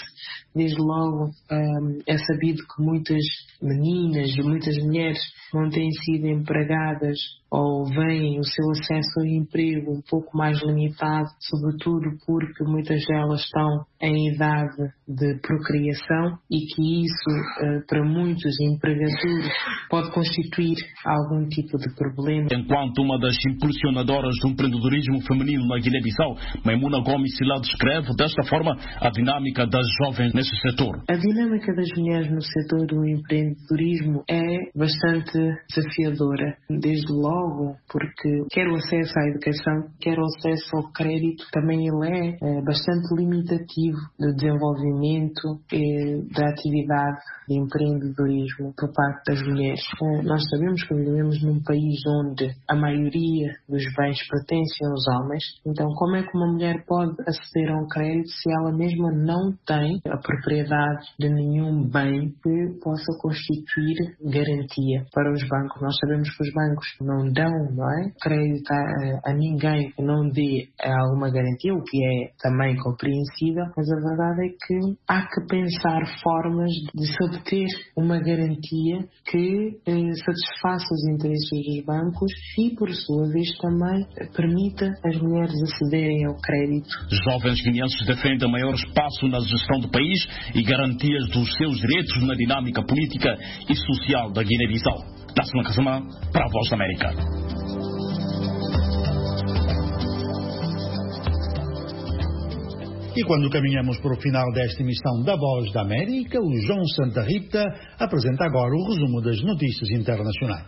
Desde logo é sabido que muitas meninas e muitas mulheres não têm sido empregadas ou veem o seu acesso ao emprego um pouco mais limitado, sobretudo porque muitas delas estão em idade de procriação e que isso, para muitos empregadores, pode constituir algum tipo de problema. Enquanto uma das impulsionadoras do empreendedorismo feminino na Guiné-Bissau, Maimuna Gomes Silá descreve desta forma a dinâmica das jovens nesse setor. A dinâmica das mulheres no setor do empreendedorismo é bastante desafiadora, desde logo porque quer o acesso à educação, quer o acesso ao crédito, também ele é bastante limitativo do desenvolvimento da atividade de empreendedorismo por parte das mulheres. Nós sabemos que vivemos num país onde a maioria dos bens pertencem aos homens, então como é que uma mulher pode aceder a um crédito se ela mesma não tem a propriedade de nenhum bem que possa constituir garantia para os bancos? Nós sabemos que os bancos não dão, crédito a ninguém que não dê alguma garantia, o que é também compreensível, mas a verdade é que há que pensar formas de se obter uma garantia que satisfaça os interesses dos bancos e, por sua vez, também permita às mulheres acederem ao crédito. Jovens guineenses defendem maior espaço na gestão do país e garantias dos seus direitos na dinâmica política e social da Guiné-Bissau. Tássima Kazama, para a Voz da América. E quando caminhamos para o final desta emissão da Voz da América, o João Santa Rita apresenta agora o resumo das notícias internacionais.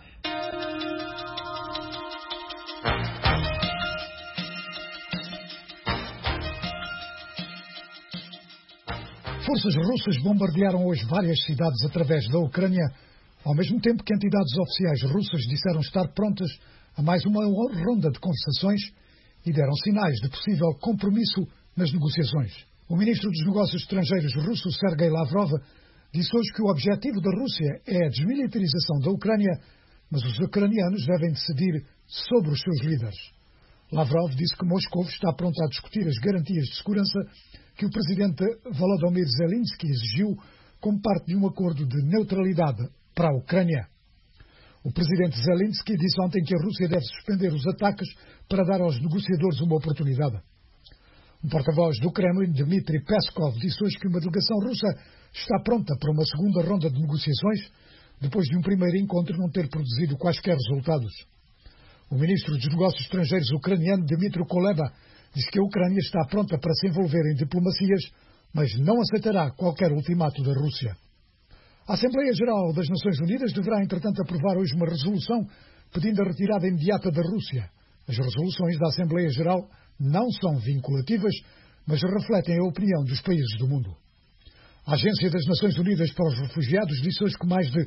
Forças russas bombardearam hoje várias cidades através da Ucrânia, ao mesmo tempo que entidades oficiais russas disseram estar prontas a mais uma ronda de conversações e deram sinais de possível compromisso nas negociações. O ministro dos Negócios Estrangeiros russo, Sergei Lavrov, disse hoje que o objetivo da Rússia é a desmilitarização da Ucrânia, mas os ucranianos devem decidir sobre os seus líderes. Lavrov disse que Moscou está pronto a discutir as garantias de segurança que o presidente Volodymyr Zelensky exigiu como parte de um acordo de neutralidade para a Ucrânia. O presidente Zelensky disse ontem que a Rússia deve suspender os ataques para dar aos negociadores uma oportunidade. Um porta-voz do Kremlin, Dmitry Peskov, disse hoje que uma delegação russa está pronta para uma segunda ronda de negociações, depois de um primeiro encontro não ter produzido quaisquer resultados. O ministro dos Negócios Estrangeiros ucraniano, Dmytro Kuleba, disse que a Ucrânia está pronta para se envolver em diplomacias, mas não aceitará qualquer ultimato da Rússia. A Assembleia Geral das Nações Unidas deverá, entretanto, aprovar hoje uma resolução pedindo a retirada imediata da Rússia. As resoluções da Assembleia Geral não são vinculativas, mas refletem a opinião dos países do mundo. A Agência das Nações Unidas para os Refugiados disse hoje que mais de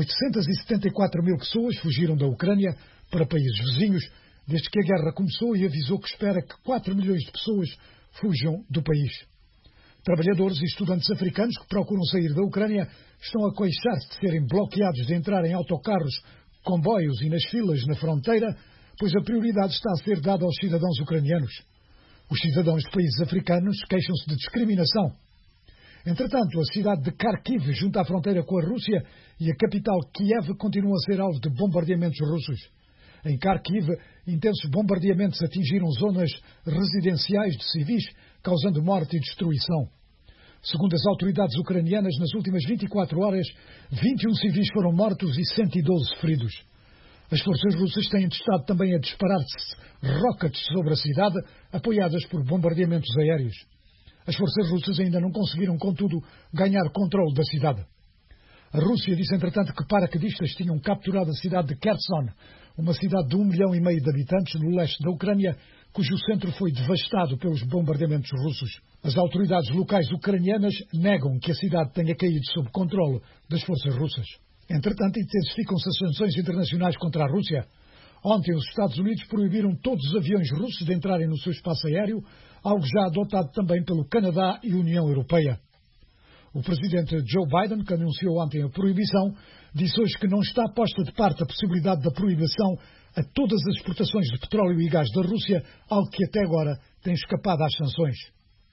874 mil pessoas fugiram da Ucrânia para países vizinhos desde que a guerra começou e avisou que espera que 4 milhões de pessoas fujam do país. Trabalhadores e estudantes africanos que procuram sair da Ucrânia estão a queixar-se de serem bloqueados de entrar em autocarros, comboios e nas filas na fronteira, pois a prioridade está a ser dada aos cidadãos ucranianos. Os cidadãos de países africanos queixam-se de discriminação. Entretanto, a cidade de Kharkiv, junto à fronteira com a Rússia, e a capital Kiev continuam a ser alvo de bombardeamentos russos. Em Kharkiv, intensos bombardeamentos atingiram zonas residenciais de civis, causando morte e destruição. Segundo as autoridades ucranianas, nas últimas 24 horas, 21 civis foram mortos e 112 feridos. As forças russas têm estado também a disparar-se rockets sobre a cidade, apoiadas por bombardeamentos aéreos. As forças russas ainda não conseguiram, contudo, ganhar controle da cidade. A Rússia disse, entretanto, que paraquedistas tinham capturado a cidade de Kherson, uma cidade de 1,5 milhão de habitantes no leste da Ucrânia, cujo centro foi devastado pelos bombardeamentos russos. As autoridades locais ucranianas negam que a cidade tenha caído sob controle das forças russas. Entretanto, intensificam-se as sanções internacionais contra a Rússia. Ontem, os Estados Unidos proibiram todos os aviões russos de entrarem no seu espaço aéreo, algo já adotado também pelo Canadá e União Europeia. O presidente Joe Biden, que anunciou ontem a proibição, disse hoje que não está posta de parte a possibilidade da proibição a todas as exportações de petróleo e gás da Rússia, algo que até agora tem escapado às sanções.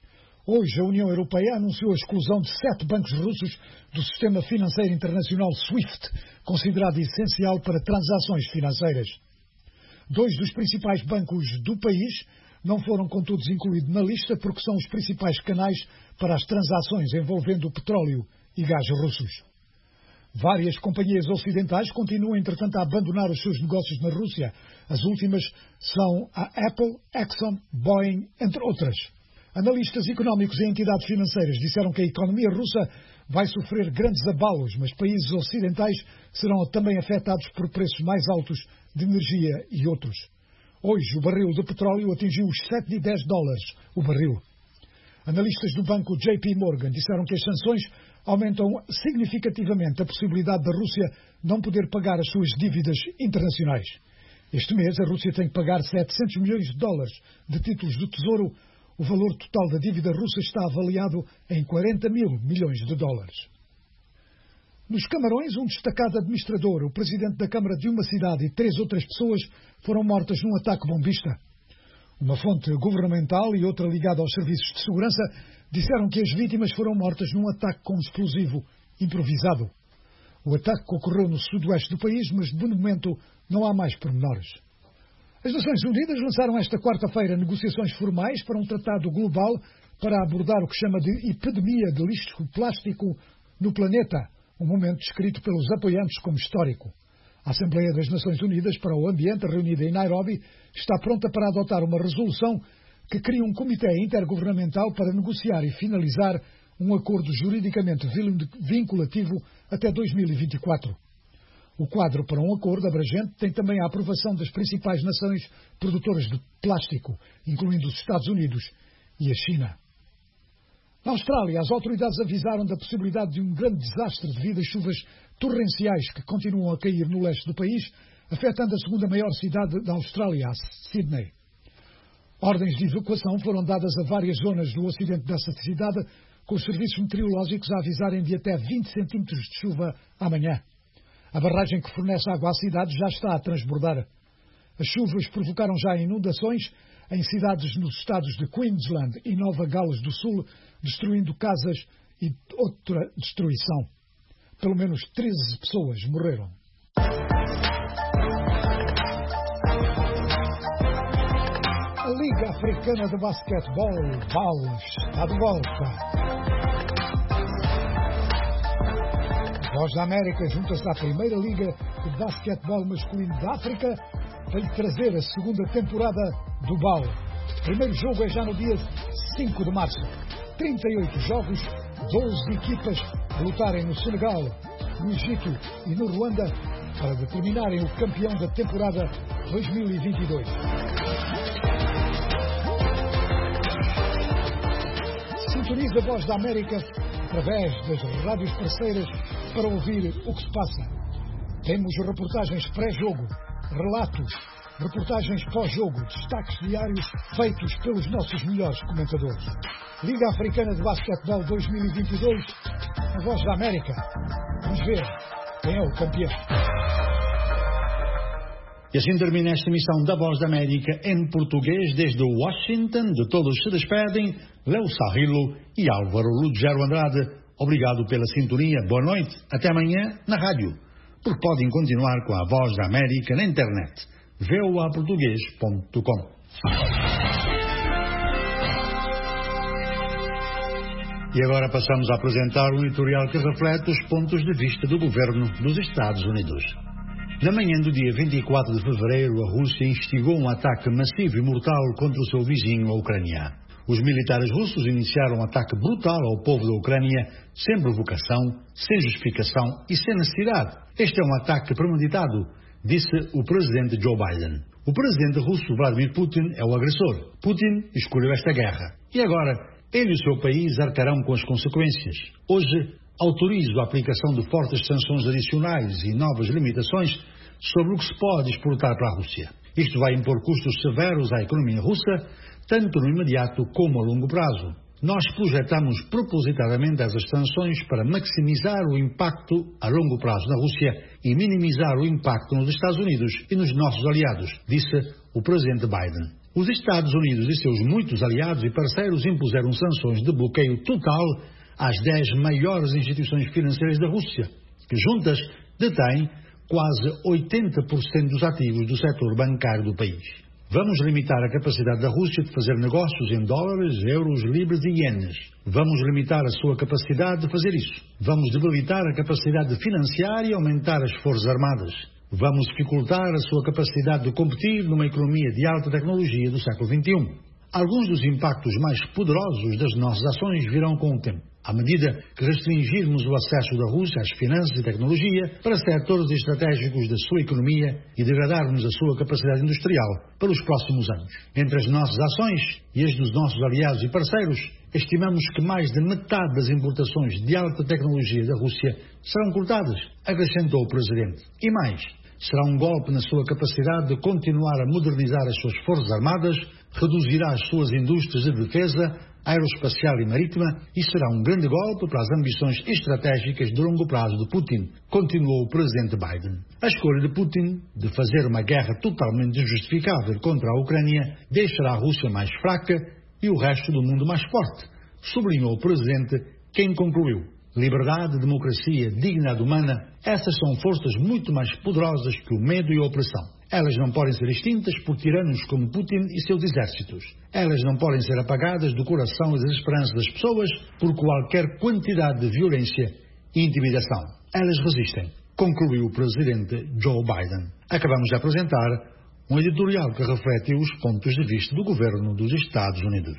Hoje, a União Europeia anunciou a exclusão de 7 bancos russos do sistema financeiro internacional SWIFT, considerado essencial para transações financeiras. 2 dos principais bancos do país não foram, contudo, incluídos na lista porque são os principais canais para as transações envolvendo o petróleo e gás russos. Várias companhias ocidentais continuam, entretanto, a abandonar os seus negócios na Rússia. As últimas são a Apple, Exxon, Boeing, entre outras. Analistas económicos e entidades financeiras disseram que a economia russa vai sofrer grandes abalos, mas países ocidentais serão também afetados por preços mais altos de energia e outros. Hoje, o barril de petróleo atingiu os $7,10 o barril. Analistas do banco JP Morgan disseram que as sanções aumentam significativamente a possibilidade da Rússia não poder pagar as suas dívidas internacionais. Este mês, a Rússia tem que pagar $700 milhões de títulos do Tesouro. O valor total da dívida russa está avaliado em $40 mil milhões. Nos Camarões, um destacado administrador, o presidente da Câmara de uma cidade e 3 outras pessoas foram mortas num ataque bombista. Uma fonte governamental e outra ligada aos serviços de segurança disseram que as vítimas foram mortas num ataque com explosivo improvisado. O ataque ocorreu no sudoeste do país, mas de momento não há mais pormenores. As Nações Unidas lançaram esta quarta-feira negociações formais para um tratado global para abordar o que chama de epidemia de lixo plástico no planeta, um momento descrito pelos apoiantes como histórico. A Assembleia das Nações Unidas para o Ambiente, reunida em Nairobi, está pronta para adotar uma resolução que cria um comitê intergovernamental para negociar e finalizar um acordo juridicamente vinculativo até 2024. O quadro para um acordo abrangente tem também a aprovação das principais nações produtoras de plástico, incluindo os Estados Unidos e a China. Na Austrália, as autoridades avisaram da possibilidade de um grande desastre devido às chuvas torrenciais que continuam a cair no leste do país, afetando a segunda maior cidade da Austrália, Sydney. Ordens de evacuação foram dadas a várias zonas do ocidente dessa cidade, com os serviços meteorológicos a avisarem de até 20 centímetros de chuva amanhã. A barragem que fornece água à cidade já está a transbordar. As chuvas provocaram já inundações em cidades nos estados de Queensland e Nova Gales do Sul, destruindo casas e outra destruição. Pelo menos 13 pessoas morreram. A Liga Africana de Basquetebol, BAL, está de volta. A Voz da América junta-se à primeira Liga de Basquetebol Masculino da África para lhe trazer a segunda temporada do BAL. O primeiro jogo é já no dia 5 de março. 38 jogos, 12 equipas a lutarem no Senegal, no Egito e no Ruanda para determinarem o campeão da temporada 2022. Sintoniza a Voz da América através das rádios parceiras para ouvir o que se passa. Temos reportagens pré-jogo, relatos, reportagens pós-jogo, destaques diários feitos pelos nossos melhores comentadores. Liga Africana de Basquetebol 2022, a Voz da América. Vamos ver quem é o campeão. E assim termina esta emissão da Voz da América em português desde Washington. De todos se despedem Léo Sarrilo e Álvaro Lugero Andrade. Obrigado pela sintonia. Boa noite. Até amanhã na rádio. Porque podem continuar com a Voz da América na internet. voaportugues.com. E agora passamos a apresentar um editorial que reflete os pontos de vista do governo dos Estados Unidos. Na manhã do dia 24 de fevereiro, a Rússia instigou um ataque massivo e mortal contra o seu vizinho, a Ucrânia. Os militares russos iniciaram um ataque brutal ao povo da Ucrânia, sem provocação, sem justificação e sem necessidade. Este é um ataque premeditado, disse o presidente Joe Biden. O presidente russo Vladimir Putin é o agressor. Putin escolheu esta guerra. E agora, ele e o seu país arcarão com as consequências. Hoje, autorizo a aplicação de fortes sanções adicionais e novas limitações sobre o que se pode exportar para a Rússia. Isto vai impor custos severos à economia russa, tanto no imediato como a longo prazo. Nós projetamos propositadamente essas sanções para maximizar o impacto a longo prazo na Rússia e minimizar o impacto nos Estados Unidos e nos nossos aliados, disse o presidente Biden. Os Estados Unidos e seus muitos aliados e parceiros impuseram sanções de bloqueio total às 10 maiores instituições financeiras da Rússia, que juntas detêm quase 80% dos ativos do setor bancário do país. Vamos limitar a capacidade da Rússia de fazer negócios em dólares, euros, libras e ienes. Vamos limitar a sua capacidade de fazer isso. Vamos debilitar a capacidade de financiar e aumentar as forças armadas. Vamos dificultar a sua capacidade de competir numa economia de alta tecnologia do século XXI. Alguns dos impactos mais poderosos das nossas ações virão com o tempo, à medida que restringirmos o acesso da Rússia às finanças e tecnologia para setores estratégicos da sua economia e degradarmos a sua capacidade industrial para os próximos anos. Entre as nossas ações e as dos nossos aliados e parceiros, estimamos que mais de metade das importações de alta tecnologia da Rússia serão cortadas, acrescentou o Presidente. E mais, será um golpe na sua capacidade de continuar a modernizar as suas forças armadas, reduzirá as suas indústrias de defesa, aeroespacial e marítima e será um grande golpe para as ambições estratégicas de longo prazo de Putin, continuou o Presidente Biden. A escolha de Putin de fazer uma guerra totalmente injustificável contra a Ucrânia deixará a Rússia mais fraca e o resto do mundo mais forte, sublinhou o Presidente, quem concluiu: liberdade, democracia, dignidade humana, essas são forças muito mais poderosas que o medo e a opressão. Elas não podem ser extintas por tiranos como Putin e seus exércitos. Elas não podem ser apagadas do coração e das esperanças das pessoas por qualquer quantidade de violência e intimidação. Elas resistem, concluiu o Presidente Joe Biden. Acabamos de apresentar um editorial que reflete os pontos de vista do governo dos Estados Unidos.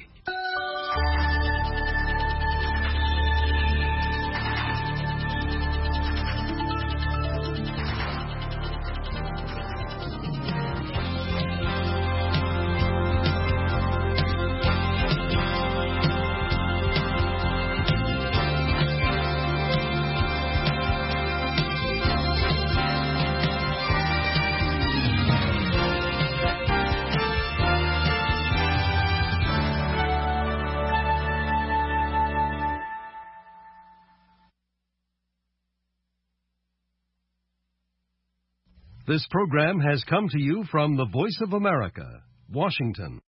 This program has come to you from the Voice of America, Washington.